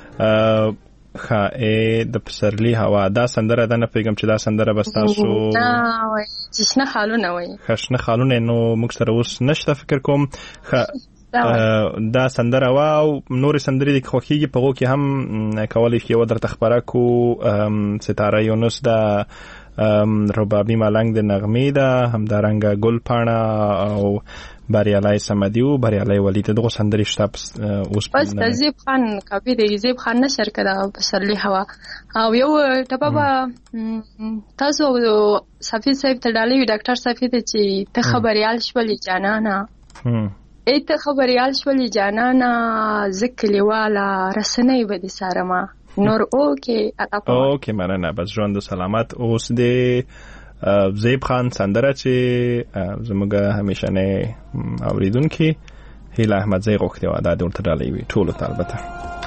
[SPEAKER 14] ښه د پسرلي هوا دا سندره ده نه پوهېږم چې دا سندره به ستاسو
[SPEAKER 18] چې شنه خالونه وایي.
[SPEAKER 14] ښه شنه خالونه نو موږ سره اوس نشته فکر کوم. ښه دا سندره وه او نورې سندرې دې خوښېږي په هغو کې هم کولی شي یوه درته خپره کړو. ستاره یونس ده، ربابي ملنګ د نغمې ده، همدارنګه ګل پاڼه او بریالی سمدیو بریالی ولی ته دغه سندرې شته اوس
[SPEAKER 18] بس د زیب خان کاپي دی زیب خان نشر کړه پسرلی هوا او یو ټپه به تاسو صافي صاحب ته ډالۍ وي ډاکټر صافي ته چې ته خبريال شولې جانانا ای ته خبريال شولې جانانا ذکلیواله رسنۍ به دې سارما نور اوکې
[SPEAKER 14] اوکې مننه. بس ژوند و سلامت. اوس دې زیب خان سندره چې زموږ همیشنۍ اوریدونکي هیله احمدزی غوښتې وه دا دې ورته ډالۍ وي ټولو ته البته.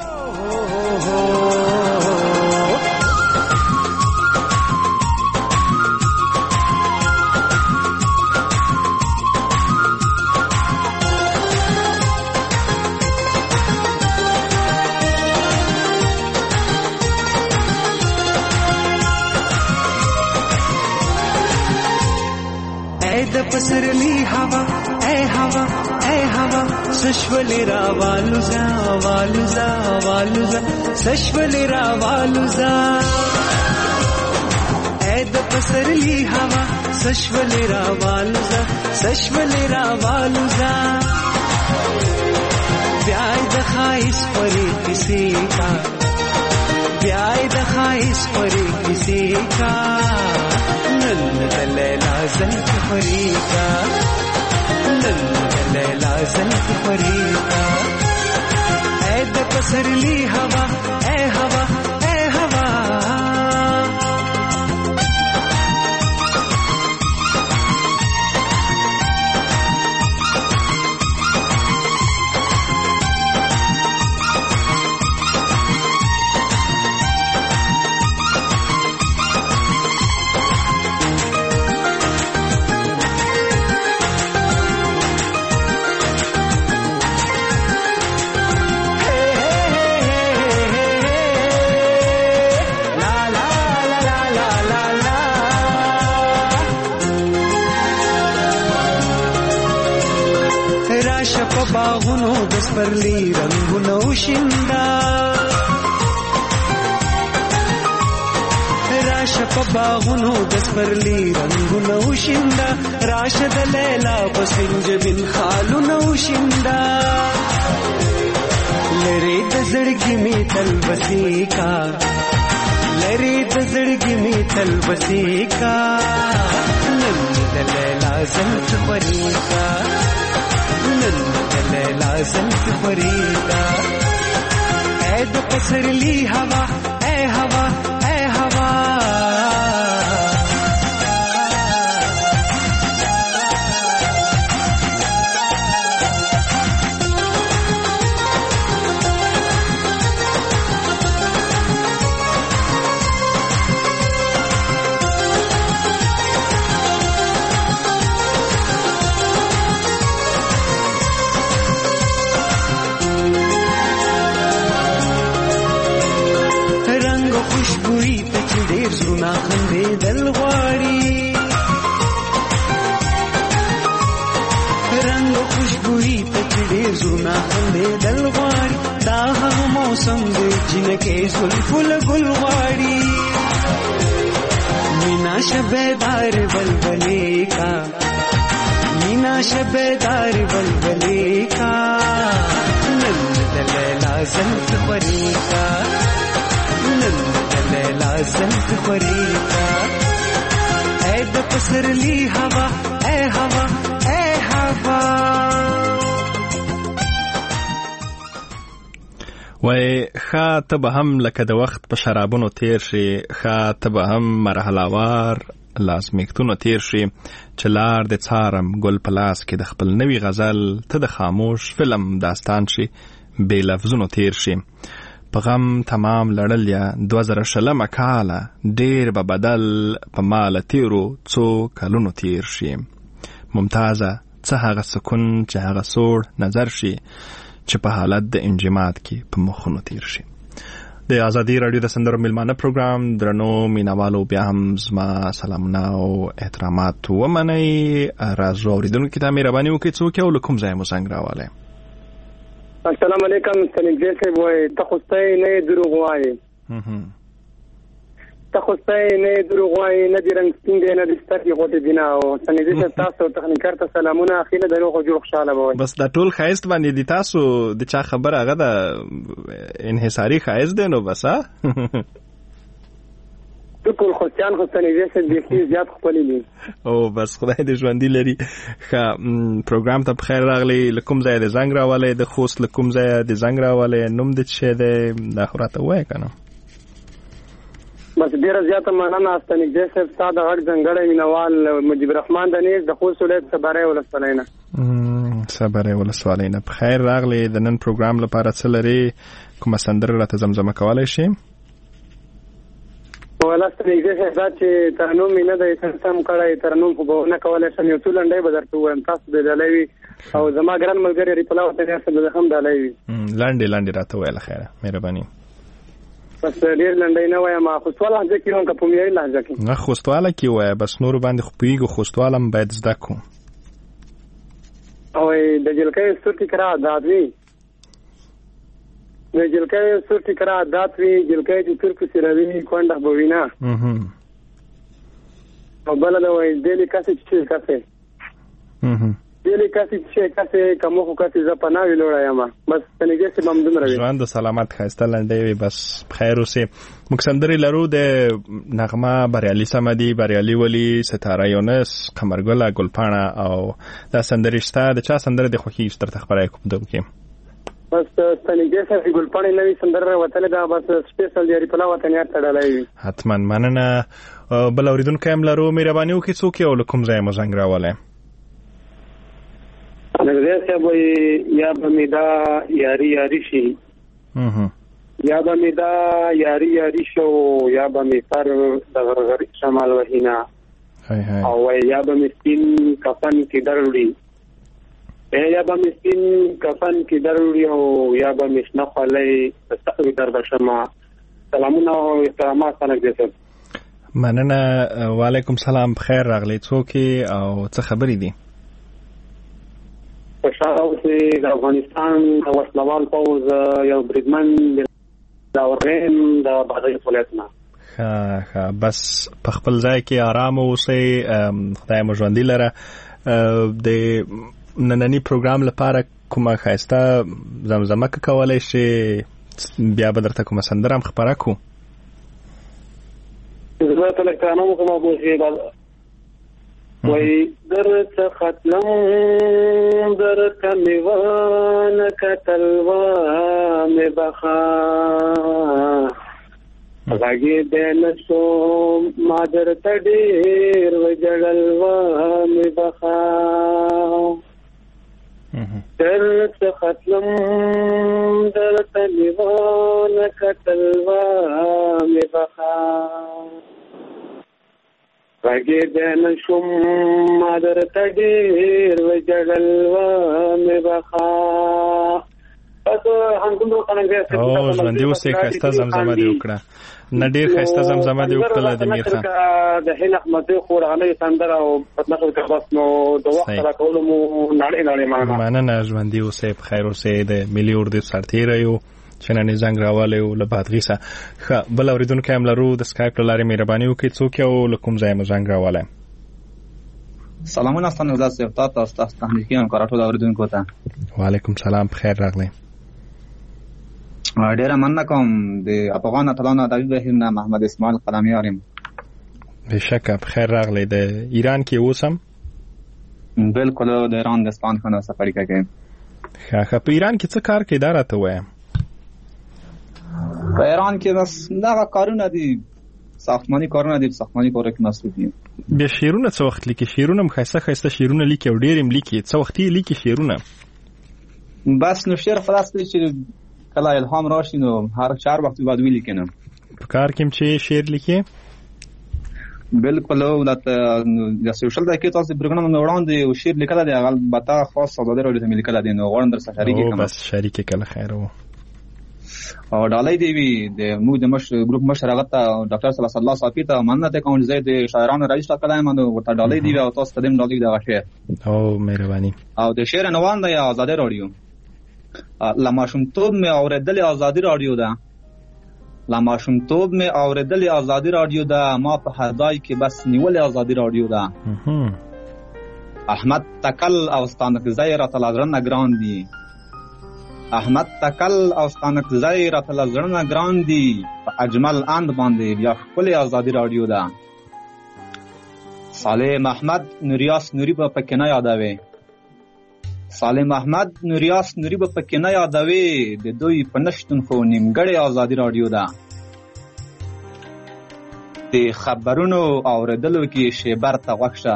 [SPEAKER 17] پسرلی هوا ای هوا ای هوا سشولی را والوزا والوزا والوزا سشولی را والوزا ای د پسرلی هوا سشولی را والوزا سشولی را والوزا بیای د خایس پری کسی کا بیای د خایس پری کسی کا لیلا زلف فریقا لیلا زلف فریقا اے د پسرلی ہوا اے ہوا اے ہوا راشه په باغونو د سپرلی رنگونه وشیندا راشه په باغونو د سپرلی رنگونه وشیندا راشه د لیلا په سنجبین خالونه وشیندا لری د زړګي می تل وسیکا لری د زړګي می تل وسیکا نن د لیلا زلف پریکا نن د لیلا زلف پریکا اے د پسرلی هوا اے هوا اے هوا خوشبوئی ته چې ډېر زړونه خندېدل غواړي رنګ خوشبوئی ته چې ډېر زړونه خندېدل غواړي دا هغه موسم دی جنکې زلفو له ګل غواړي مینا شبهدار بلبلې کا مینا شبهدار بلبلې کا نن د لیلا زلف پرې کا نن لیلا زلف پریکا اے د پسرلی هوا اے هوا اے هوا
[SPEAKER 14] وای خا ته به هم لکه د وخت په شرابونو تیر شي خا ته به هم مرحلهوار لازمیکتونو تیر شي چې لار د څارم ګل پلاس کې د خپل نوی غزل ته د خاموش فلم داستان شي بې لفظونو تیر شي په غم تمام لړل یا دو زره شلمه کاله ډیر به بدل په مال تیرو څو کلونو تیر شي ممتازه څه هغه سکون چې هغه سوړ نظر شي چې په حالت د انجماد کې په مخونو تیر شي د آزادی رادیو د سندرو میلمانه پروګرام درنو مینوالو بیا هم زما سلامونه او احترامات ومنئ راځو اورېدونکو ته مهرباني وکړئ څوک یو له کوم ځای مو زنګ راوړی
[SPEAKER 19] السلام علیکم سنجدې صاحب وای ته خو ستای نه دروغ وایې ته خو ستای نه دروغ وایې نه دې رنګ سپین دی نه دې سترګې غوټې دي نه او سنجدې صاحب تاسو تخنیکر ته سلامونه اخیله د روغ جوړ خوشاله به وای
[SPEAKER 14] بس دا ټول ښایست باندې دي تاسو د چا خبره هغه د انحصاري ښایست دی نو بس ها
[SPEAKER 19] ټول خوشیان خو سنجدې صاحب بیخي زیات ښکلي دي
[SPEAKER 14] او بس خدای دې ژوندي لري ښه پروګرام ته په خیر راغلی له کوم ځایه د زنګ راولی د خوست له کوم ځایه د زنګ راولی نوم دې څه شی دی دا خو راته ووایه که نه
[SPEAKER 19] بس ډېره زیاته مننه استنجدې صاحب ستا د غږ ځانګړی مینوال مجیب الرحمن د نیز د خوست ولایت صبری ولسوالۍ نه
[SPEAKER 14] صبری ولسوالۍ نه په خیر راغلی د نن پروګرام لپاره څه لري کومه سندره راته زمزمه کولی شي
[SPEAKER 19] ولسته نږدې شه دا چې ترنم مې نه دی سم کړی ترنم خو به ونه کولی شم یو څو لنډۍ به درته ووایم تاسو به ډالۍ وي او زما ګران ملګري ریپلا ورته نیاسته به هم ډالۍ وي
[SPEAKER 14] لنډې لنډې راته وویله خیره مهرباني
[SPEAKER 19] بس ډېر لنډۍ نه وایم خوستواله لهجه کې هم که په معیاري لهجه کې
[SPEAKER 14] نه خوستواله کې ووایه بس نورو باندې خو پوهېږو خوستواله هم باید زده کړو
[SPEAKER 19] او د جلکۍ سترګې کرا عادات وي د جلکۍ سترګې کرا عادات وي جلکۍ چې تر پسې روي کونډه به وي نه او بله ده وایي دېلې کسې چې کسې دېلې کسې چې کسې که مخو کسې زه پناه وي لوړی یم بس سنجدې صاحب همدومره وي
[SPEAKER 14] ژوند و سلامت ښایسته لنډۍ وي بس بخیر اوسې موږ سندرې لرو د نغمه بریالي صمدي بریالي ولي ستاره یونس قمرګله ګلپاڼه او دا سندرې شته د چا سندره د خوښي درته خبره کوم کې
[SPEAKER 19] بس سنجدې صاحب ګلپاڼې نوې سندره راوتلې ده بس سپیشل د ریپلا وطنیار ته ډالۍ وي
[SPEAKER 14] حتما مننه بل اورېدونکی هم لرو مهرباني وکړئ څوک یو له کوم ځایه مو زنګ راولی
[SPEAKER 19] نږدې صاحب وایي یا به مې دا یاري یاري شي یا به مې دا یاري یاري شو یا به مې سر د غرغري شمال وهینا او وایي یا به مې سپین کفن کې دروړي یا به مې سپین کفن کې دروړي او یا به مې شنه خولۍ د سقوي درده شمه سلامونه او احترامات نږدې صاحب
[SPEAKER 14] مننه وعلیکم سلام بخیر راغلی څوک او څه خبرې دي
[SPEAKER 19] فشار اوسې د افغانستان د وسلوال پوځ یو بریدمن د اورین د بادغیس ولایت نه.
[SPEAKER 14] ښه ښه بس په خپل ځای کې آرام اوسئ، خدای مو ژوندي لره. د نننی پروګرام لپاره کومه ښایسته زمزمه که کولی شي، بیا به درته کومه سندره هم خپره کړو.
[SPEAKER 19] زه ته لږ ترانه وکړم او بوسې وای درته ختم درته میوان کتلوا می بخا غږی دې نشو ما درته ډېر وجړلوا می بخا درته ختم درته میوان کتلوا می بخا غږی دې نشم ما درته ډېر وجړلوا می بخا. بس همدومره څنګه
[SPEAKER 14] او ژوندي اوسئ، ښایسته زمزمه دې وکړه. نه ډېر ښایسته زمزمه دې وکړله د میر خان.
[SPEAKER 19] د هیل احمدزی خورغلۍ سندره او پتنخل که بس نو د وخت راکولو مو نړۍ نړۍ مننه.
[SPEAKER 14] مننه، ژوندي اوسئ، په خیر اوسئ. د ملي اردو سرتیری یو چې نن زنګ راوالی و له بادغیسه. ښه بل اورېدونکی هم لرو د سکایپ له لارې، مهرباني وکړئ څوک یې او له کوم ځایه مو زنګ راوالی؟
[SPEAKER 20] سلامونه ستاسو نوزاد صاحب، تاسو ته ستاسو تخنیکي همکارو ټولو اورېدونکو ته
[SPEAKER 14] وعلیکم سلام، په خیر راغلی.
[SPEAKER 20] ډېره مننه کوم د افغان اتلانو ادبي بهیر نه محمد اسماعیل قلمیار یم.
[SPEAKER 14] بېشکه په خیر راغلی. د ایران کې اوس هم؟
[SPEAKER 20] بلکل د ایران د اصفهان ښار نه اوس اړیکه کوي.
[SPEAKER 14] ښه ښه په ایران کې څه کار کوي دا راته ووایه.
[SPEAKER 20] په ایران کې بس دغه کارونه دي، ساختماني کارونه دي، ساختماني کارونه کې مصروف دي.
[SPEAKER 14] بیا شعرونه څه وخت لیکي؟ شعرونه هم ښایسته ښایسته شعرونه لیکي او ډېر هم لیکي. څه وخت یې لیکي شعرونه؟
[SPEAKER 20] بس نو شعر خلاص دی چې کله الهام راشي نو هر چهار وخت بعد ولیکنم.
[SPEAKER 14] په کار کې هم چې شعر لیکي؟
[SPEAKER 20] بلکل د سوشل دقیقې تاسو پروګرام نه وړاندې یو شعر لیکلی دی، هغه البته خاص ازادي راډیو ته مې لیکلی دی، نو غواړم درسره شریک کړم.
[SPEAKER 14] بس شریک یې کله خیر و.
[SPEAKER 20] او ډالۍ دی وي د موږ د مشر ګروپ مشر هغه ته ډاکټر صلاح الله صافي ته مننه ته کوم چې زه د شاعرانو رئیس ټاکلی یم، نو ورته ډالۍ دی او تاسو ته دې ډالۍ دغه شعر.
[SPEAKER 14] او مهرباني.
[SPEAKER 20] او د شعر عنوان دی ازادي راډیو. له ماشومتوب مې اورېدلې ازادي راډیو ده، له ماشومتوب مې اورېدلې ازادي راډیو ده، ما په هر ځای کې بس نیولې ازادي راډیو ده. احمد تکل او ستانکزی راته له زړه نه ګران دي، احمد تکل او ستانکزی راته له زړه نه ګران دي، په اجمل اند باندې بیا ښکلې ازادي راډیو ده. صالح احمد نوریاس نوري به پکې نه یادوي، صالح احمد نوریاس نوري به پکې نه یادوي، د دوی په نشتون خو نیمګړې ازادي راډیو ده. د خبرونو اورېدلو کې شیبر ته غوږ شه،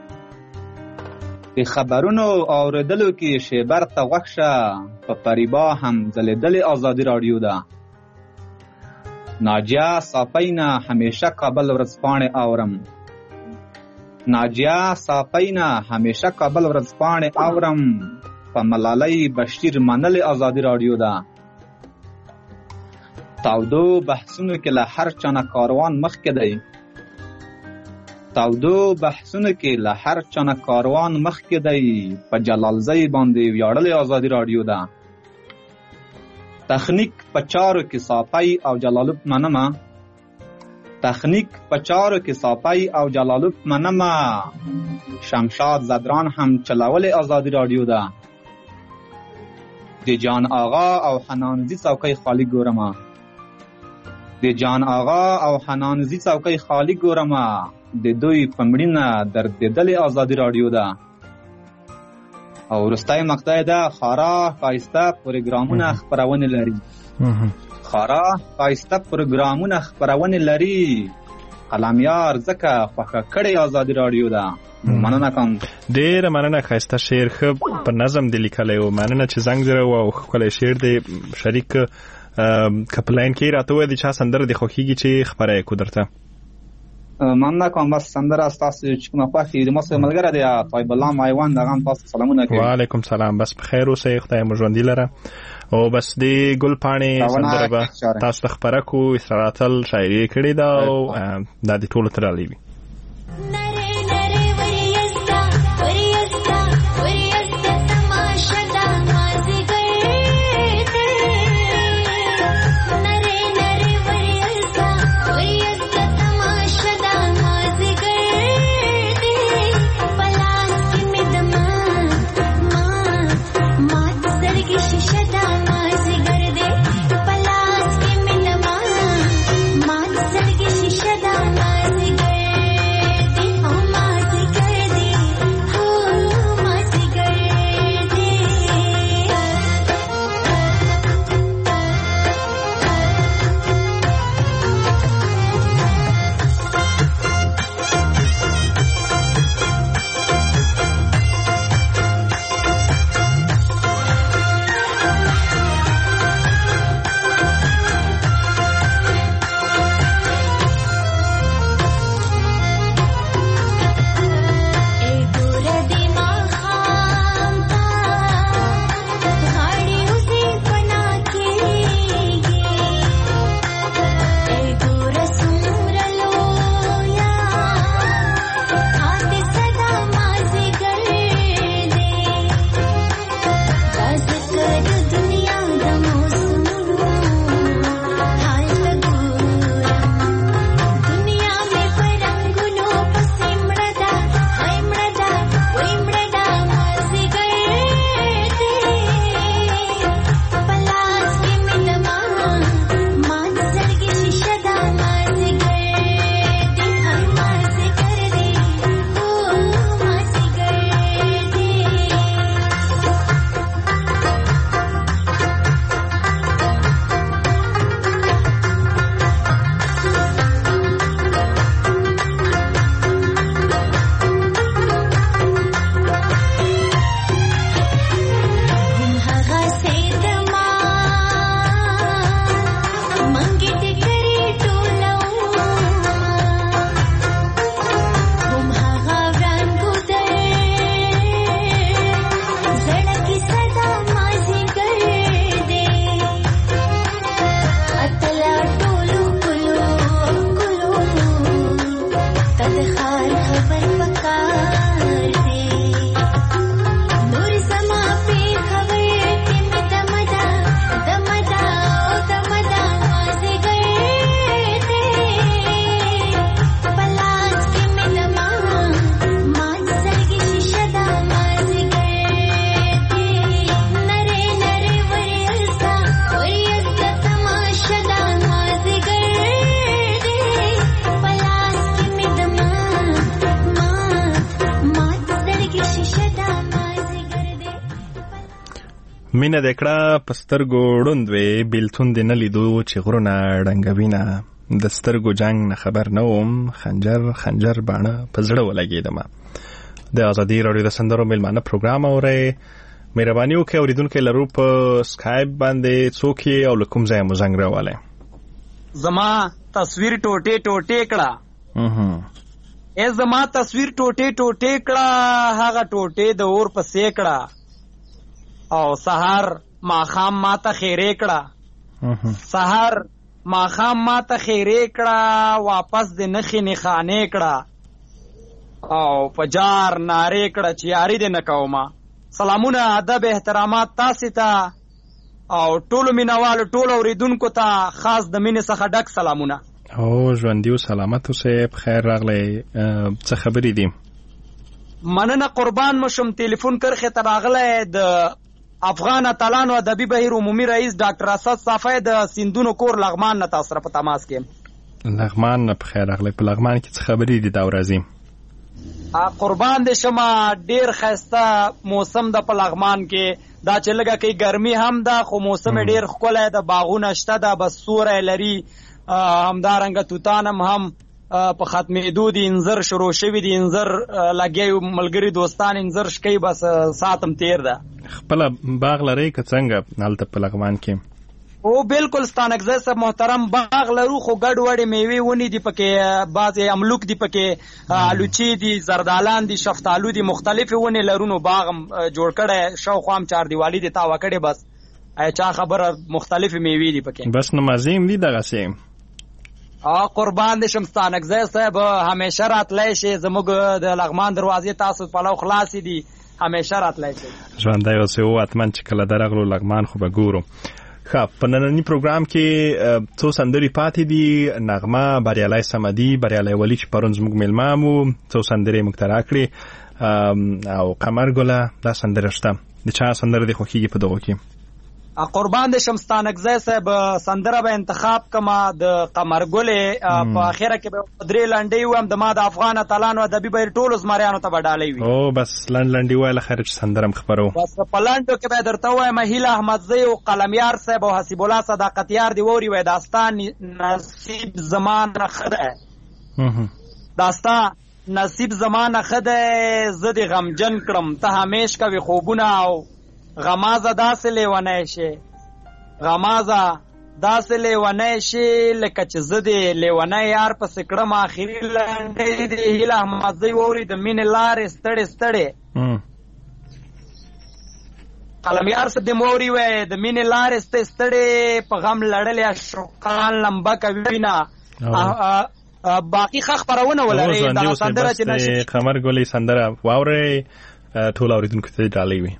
[SPEAKER 20] د خبرونو اورېدلو کې شیبر ته غوږ شه، په فریبا هم ځلېدلې ازادي راډیو ده. ناجیه صافۍ نه همیشه کابل ورځپاڼې اورم، ناجیه صافۍ نه همیشه کابل ورځپاڼې اورم، په ملالۍ بشیر منلې ازادي راډیو ده. تاودو بحثونو کې له هر چا نه کاروان مخکې دی، تاودو بحثونو کې له هر چا نه کاروان مخکې دی، په جلالزۍ باندې ویاړلې ازادي راډیو ده. تخنیک په چارو کې صافۍ او جلالوب منمه، تخنیک په چارو کې صافۍ او جلالوب منمه، شمشاد زدران هم چلولې ازادي راډیو ده. د جان آغا او حنانزي څوکۍ خالی ګورمه، د جان آغا او حنانزي څوکۍ خالی ګورمه، د دوی په مړینه دردېدلې ازادي راډیو ده. او وروستی مقطع ده خورا ښایسته پروګرامونه خپرونې لري، خورا ښایسته پروګرامونه خپرونې لري، قلمیار ځکه خوښه کړې ازادي راډیو ده. مننه کوم،
[SPEAKER 14] ډېره مننه. ښایسته شعر ښه په نظم دی لیکلی و. مننه چې زنګ زره و او ښکلی شعر دی. شریک که په لاین کې راته ووایه د چا سندره دې خوښېږي چې خپره یې کړو درته؟
[SPEAKER 20] مننه کوم. بس سندره ستاسو چې کومه خوښي د ما سره ملګری دی طیب الله مایوان، دغه هم تاسو سلامونه کوي.
[SPEAKER 14] وعلیکم سلام. بس په خیر اوسئ، خدای مو ژوندي لره. او بس د ګل پاڼې سندره به تاسو ته خپره کړو. اسرار اتل شاعري یې کړې ده او دا د ټولو ته ډالۍ وي. مینه د کړه په سترګو ړوند وې بیلتون دې نه لیدو چې غرونه ډنګوینه د سترګو جنگ نه خبر نه وم خنجر خنجر باڼه په زړه ولګېدمه. د ازادي راډیو د سندرو میلمانه پروګرام اورئ. مهرباني وکړئ اورېدونکي لرو په سکایپ باندې څوک یې او له کوم ځایه مو زنګ راولی.
[SPEAKER 21] زما تصویر ټوټې ټوټې کړه ای زما تصویر ټوټې ټوټې کړه هغه ټوټې د اور پسې کړه او سحر ماښام ماته خیرې کړه سحر ماښام ماته خیرې کړه واپس د نښې نښانې کړه او په جار نارې کړه چې یاري دې نه کومه. سلامونه ادب احترامات تاسې ته او ټولو مینوالو ټولو اورېدونکو ته خاص د مینې څخه ډک سلامونه.
[SPEAKER 14] او ژوندي او سلامت اوسئ. بخیر راغلی. څه خبرې دي؟
[SPEAKER 21] مننه قربان مو شم. تلیفون کرښې ته راغلی د افغان اتلانو ادبي بهیر عمومي رئیس ډاکټر اسد صافی د سیندونو کور لغمان نه تاسو سره په تماس کې.
[SPEAKER 14] لغمان نه بخیر راغلی. په لغمان کې څه خبرې دي دا ورځې؟
[SPEAKER 21] قربان دې شمه ډیر ښایسته موسم د په لغمان کې دا چې لږه کوي ګرمي هم ده خو موسم ډیر ښکلی ده. باغونه شته ده بس سوری لري. همدارنګه توتان هم په ختمېدو دي. انځر شروع شوي دي. انځر لګیا ملګري دوستان انځر شکوي بس ساعت هم تیر ده.
[SPEAKER 14] خپله باغ لرئ که څنګه هلته په لغمان کې؟
[SPEAKER 21] او بالکل ستانکزی صاحب محترم باغ لرو خو ګډ وډې میوې ونې دي پکې بعضې املوک دي پکې الوچې دي زردالان دي شفتالو دي مختلفې ونې لرو. نو باغ هم جوړ کړی شاوخوا هم چاردیوالي دې تاوه کړې بس چا خبره مختلفې میوې دي پکې.
[SPEAKER 14] بس نمازې هم دي دغسې؟
[SPEAKER 21] قربان دې شم ستانکزی صاحب همیشه راتلی شي. زموږ د لغمان دروازې تاسو پلو خلاصې دي همیشه راتلی شي.
[SPEAKER 14] ژوندی اوسئ. او حتما چې کله درغلو لغمان خو به ګورو. ښه په ننني پروګرام کې څو سندرې پاتې دي. نغمه بریالی صمدي بریالی ولی چې پرون زموږ میلمه مو څو سندرې موږ ته راکړې او قمر ګله دا سندره شته. د چا سندره دې خوښېږي په دغو کې؟
[SPEAKER 21] قربان دې شم ستانکزی صاحب سندره به انتخاب کما د قمر ګلې په اخره کې به درې لنډۍ ویم. د ما د افغان اتلانو ادبي بهیر ټولو زمریانو ته به ډالۍ وي.
[SPEAKER 14] او بس لنډ لنډۍ وایه خیر چې سندره هم خپرو.
[SPEAKER 21] بس په لنډو کې به درته ووایم هیله احمدزی او قلمیار صاحب او حسیب الله صداقتیار دې واوري وایي داستان نصیب زمان ښه دی داستا نصیب زمان ښه دی زه دې غمجن کړم ته همیش کوي خوبونه او غمازه داسې لیونی شي غمازه داسې لیونی شي لکه چې زه دې لیونی یار پسې کړم. آخري لنډۍ دې هیله احمدزی واوري د مینې لارې ستړې ستړې قلمیار صاحب دې واوري وایي د مینې لارې ستړې ستړې په غم لړلې اشوقان لمبه کوي نه باقي ښه خپرونه ولرئ. دغه سندره چې نشي
[SPEAKER 14] قمر ګلې سندره واورئ ټول اورېدونکو ته ډالۍ وي.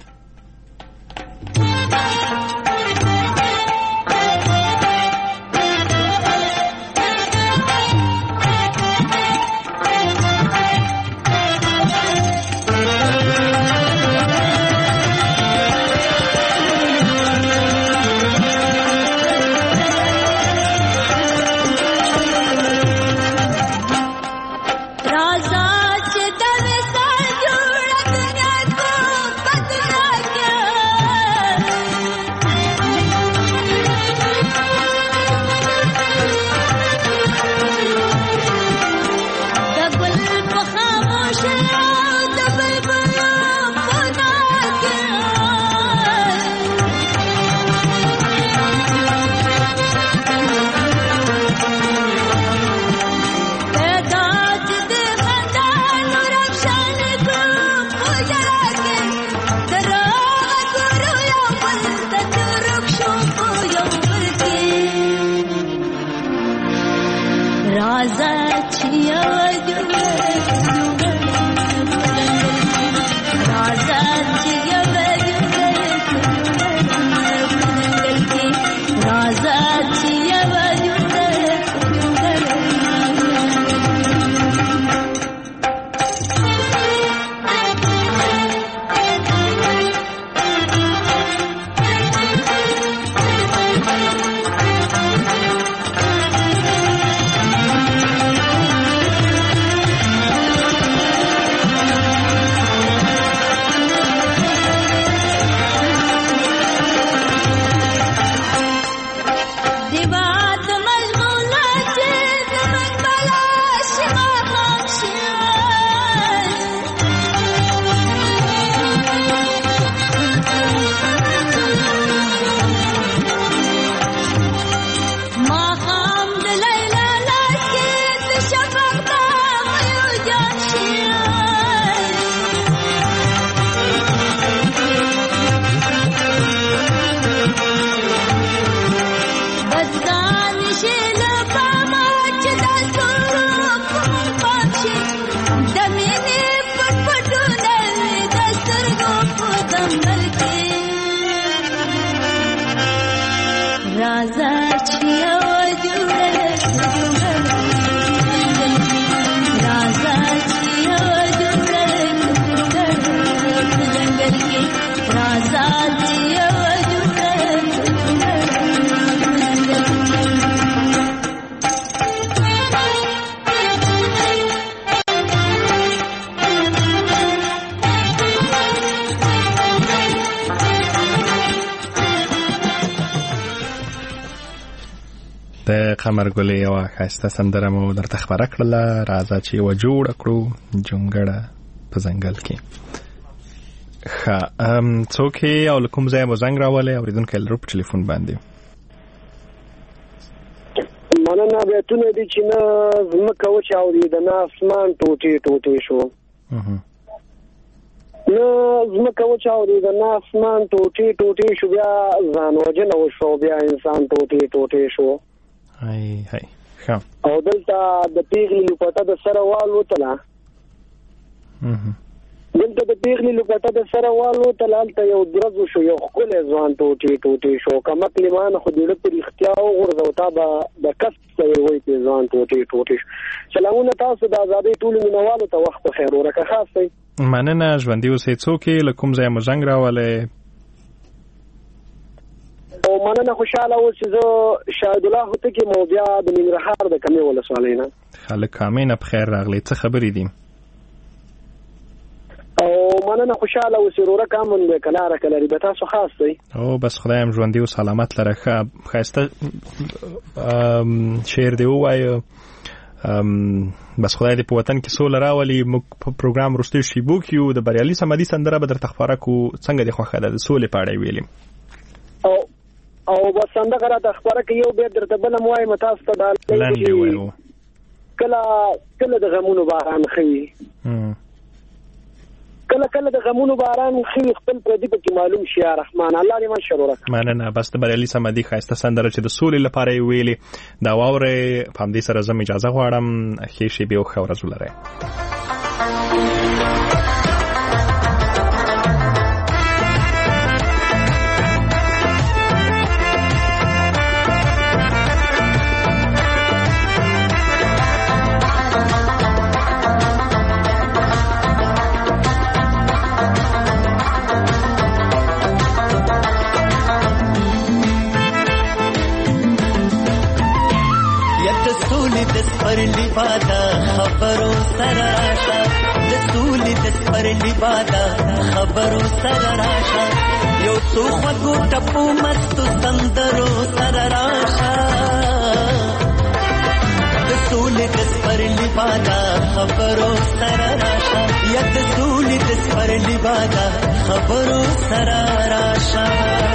[SPEAKER 14] د قمرګلې یوه ښایسته سندره مو درته خپره کړله. راځه چې یوه جوړه کړو جونګړه په ځنګل کې. ښه څوک یې او له کوم ځایه مو زنګ راولی؟ اورېدونکی لرو په ټلیفون باندې.
[SPEAKER 3] مننه. بیتونه دي چې نه ځمکه وچاودېده نه اسمان ټوټې ټوټې شو، نه ځمکه وچاودېده نه اسمان ټوټې ټوټې شو، بیا ځان وژنه وشوه، بیا انسان ټوټې ټوټې شو.
[SPEAKER 14] هی هی ښه.
[SPEAKER 3] او دلته د پیغلې لوپټه د سره والوتله، دلته د پیغلې لوپټه د سره والوتله، هلته یو درز وشو، یو ښکلی ځوان ټوټې ټوټې شو. کمک لیمانه خو د زړه په رښتیا وغورځو، تا به د کسب سوی وایي چې ځوان ټوټې ټوټې شو. سلامونه تاسو د ازادۍ ټولو مینوالو ته، وخت په خیر. ورکه خاص دی.
[SPEAKER 14] مننه. ژوندي اوسئ. څوک یې له کوم ځایه مو زنګ راولی؟
[SPEAKER 3] او مننه. خوشحاله اوس چې زه شاهد الله هوتک یم، او بیا د ننګرهار د کمې ولسوالۍ نه.
[SPEAKER 14] خلک کامې نه په خیر راغلی. څه خبرې دي؟
[SPEAKER 3] او مننه. خوشحاله اوس ورورک امن دی، که لاره که لري. به تاسو خاص دی.
[SPEAKER 14] او بس خدای هم ژوندي او سلامت لره. ښه ښایسته شعر دې ووایه. بس خدای دې په وطن کې سوله راولي. موږ په پروګرام وروستیو شیبو کې یو. د بریالي صمدي سندره به درته خپاره کړو. څنګه دې خوښه ده؟ د سولې په اړه یې ویلې.
[SPEAKER 3] او او بس سندره راته خپاره کړه. یو بیت درته بل هم وایم تاسو ته.
[SPEAKER 14] لنډ یې ووایو.
[SPEAKER 3] کله کله د غمونو باران ښوي، کله کله د غمونو باران ښوي، خپل پردي پکې معلوم شي. یا رحمان الله دې من شر ورکړي.
[SPEAKER 14] مننه. بس د بریالي صمدي ښایسته سندره چې د سولې لپاره یې ویلې دا واورئ. په همدې سره زه اجازه غواړم. ښې شېبې او ښه ورځ ولرئ.
[SPEAKER 17] سپرلی بادا خبرو سره راشه، د سولې د سپرلی بادا خبرو سره راشه، یو څو خوږو ټپو مستو سندرو سره راشه، د سولې د سپرلی بادا خبرو سره راشه، یا د سولې د سپرلی بادا خبرو سره راشه.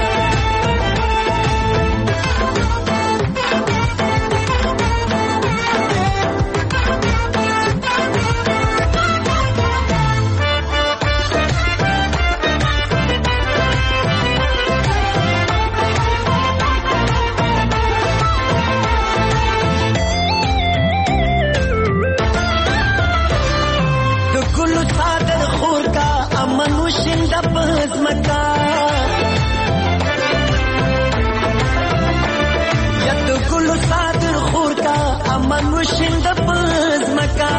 [SPEAKER 17] وشند پز مکا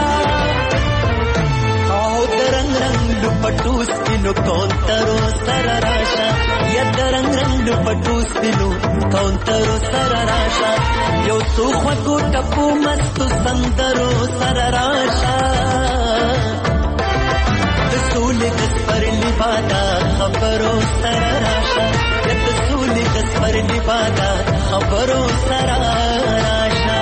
[SPEAKER 17] او درنگ رنگ لپټوس کینو کونترو سر راشا، یا درنگ رنگ لپټوس کینو کونترو سر راشا، یو څو خوږو ټپو مستو سندرو سر راشا، د سولې د سپرلی بادا خبرو سر راشا، یا د سولې د سپرلی بادا خبرو سر راشا.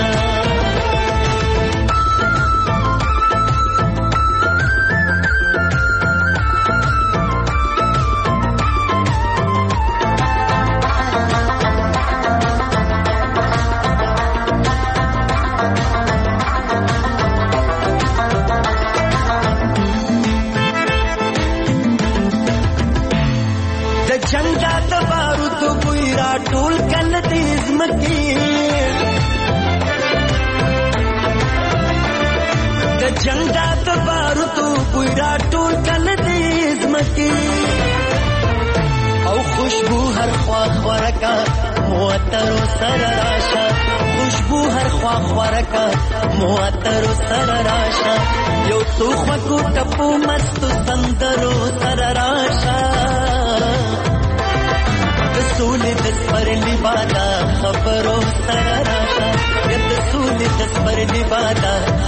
[SPEAKER 17] ټول کله دې زمکي د جنگ د بارودو ګویرا ټول کله دې زمکي، او خوشبو هر خوا خورکا موترو سر راشا، خوشبو هر خوا خورکا موترو سر راشا، یو څو خوږو ټپو مستو سندرو سر راشا،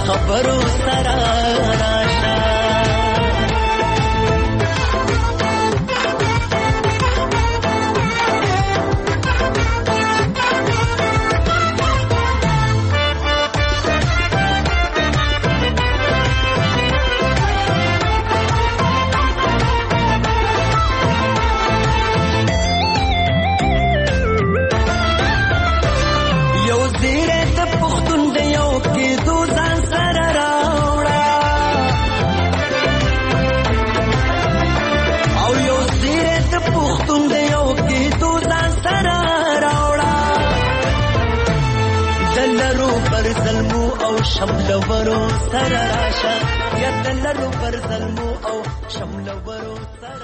[SPEAKER 4] خبرو سره راشه شملورو سر راشه یا دلرو پر ظلمو او شملورو سر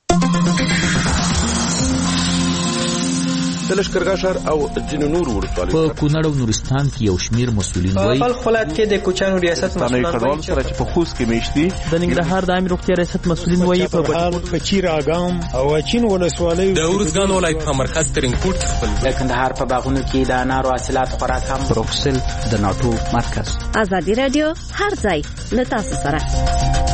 [SPEAKER 22] د لشکرګاه ښار او ځینو نورو ولسوالیو
[SPEAKER 23] په کونړ او نورستان کې یو شمیر مسؤلین وایي
[SPEAKER 24] په خپل ولایت کې د کوچانو ریاست مسؤلین
[SPEAKER 22] وایي چې په خوست کې میشتي
[SPEAKER 23] د ننګرهار د عامه روغتیا ریاست مسؤلین وایي په
[SPEAKER 25] بهار په چیر اګام او اچین ولسوالۍ
[SPEAKER 26] د اورزګان ولایت په مرکز ترینکوټ خپل
[SPEAKER 27] د کندهار په باغونو کې د انارو حاصلات خوراک هم
[SPEAKER 23] بروکسل د ناټو مرکز
[SPEAKER 28] ازادي رادیو هر ځای له تاسو سره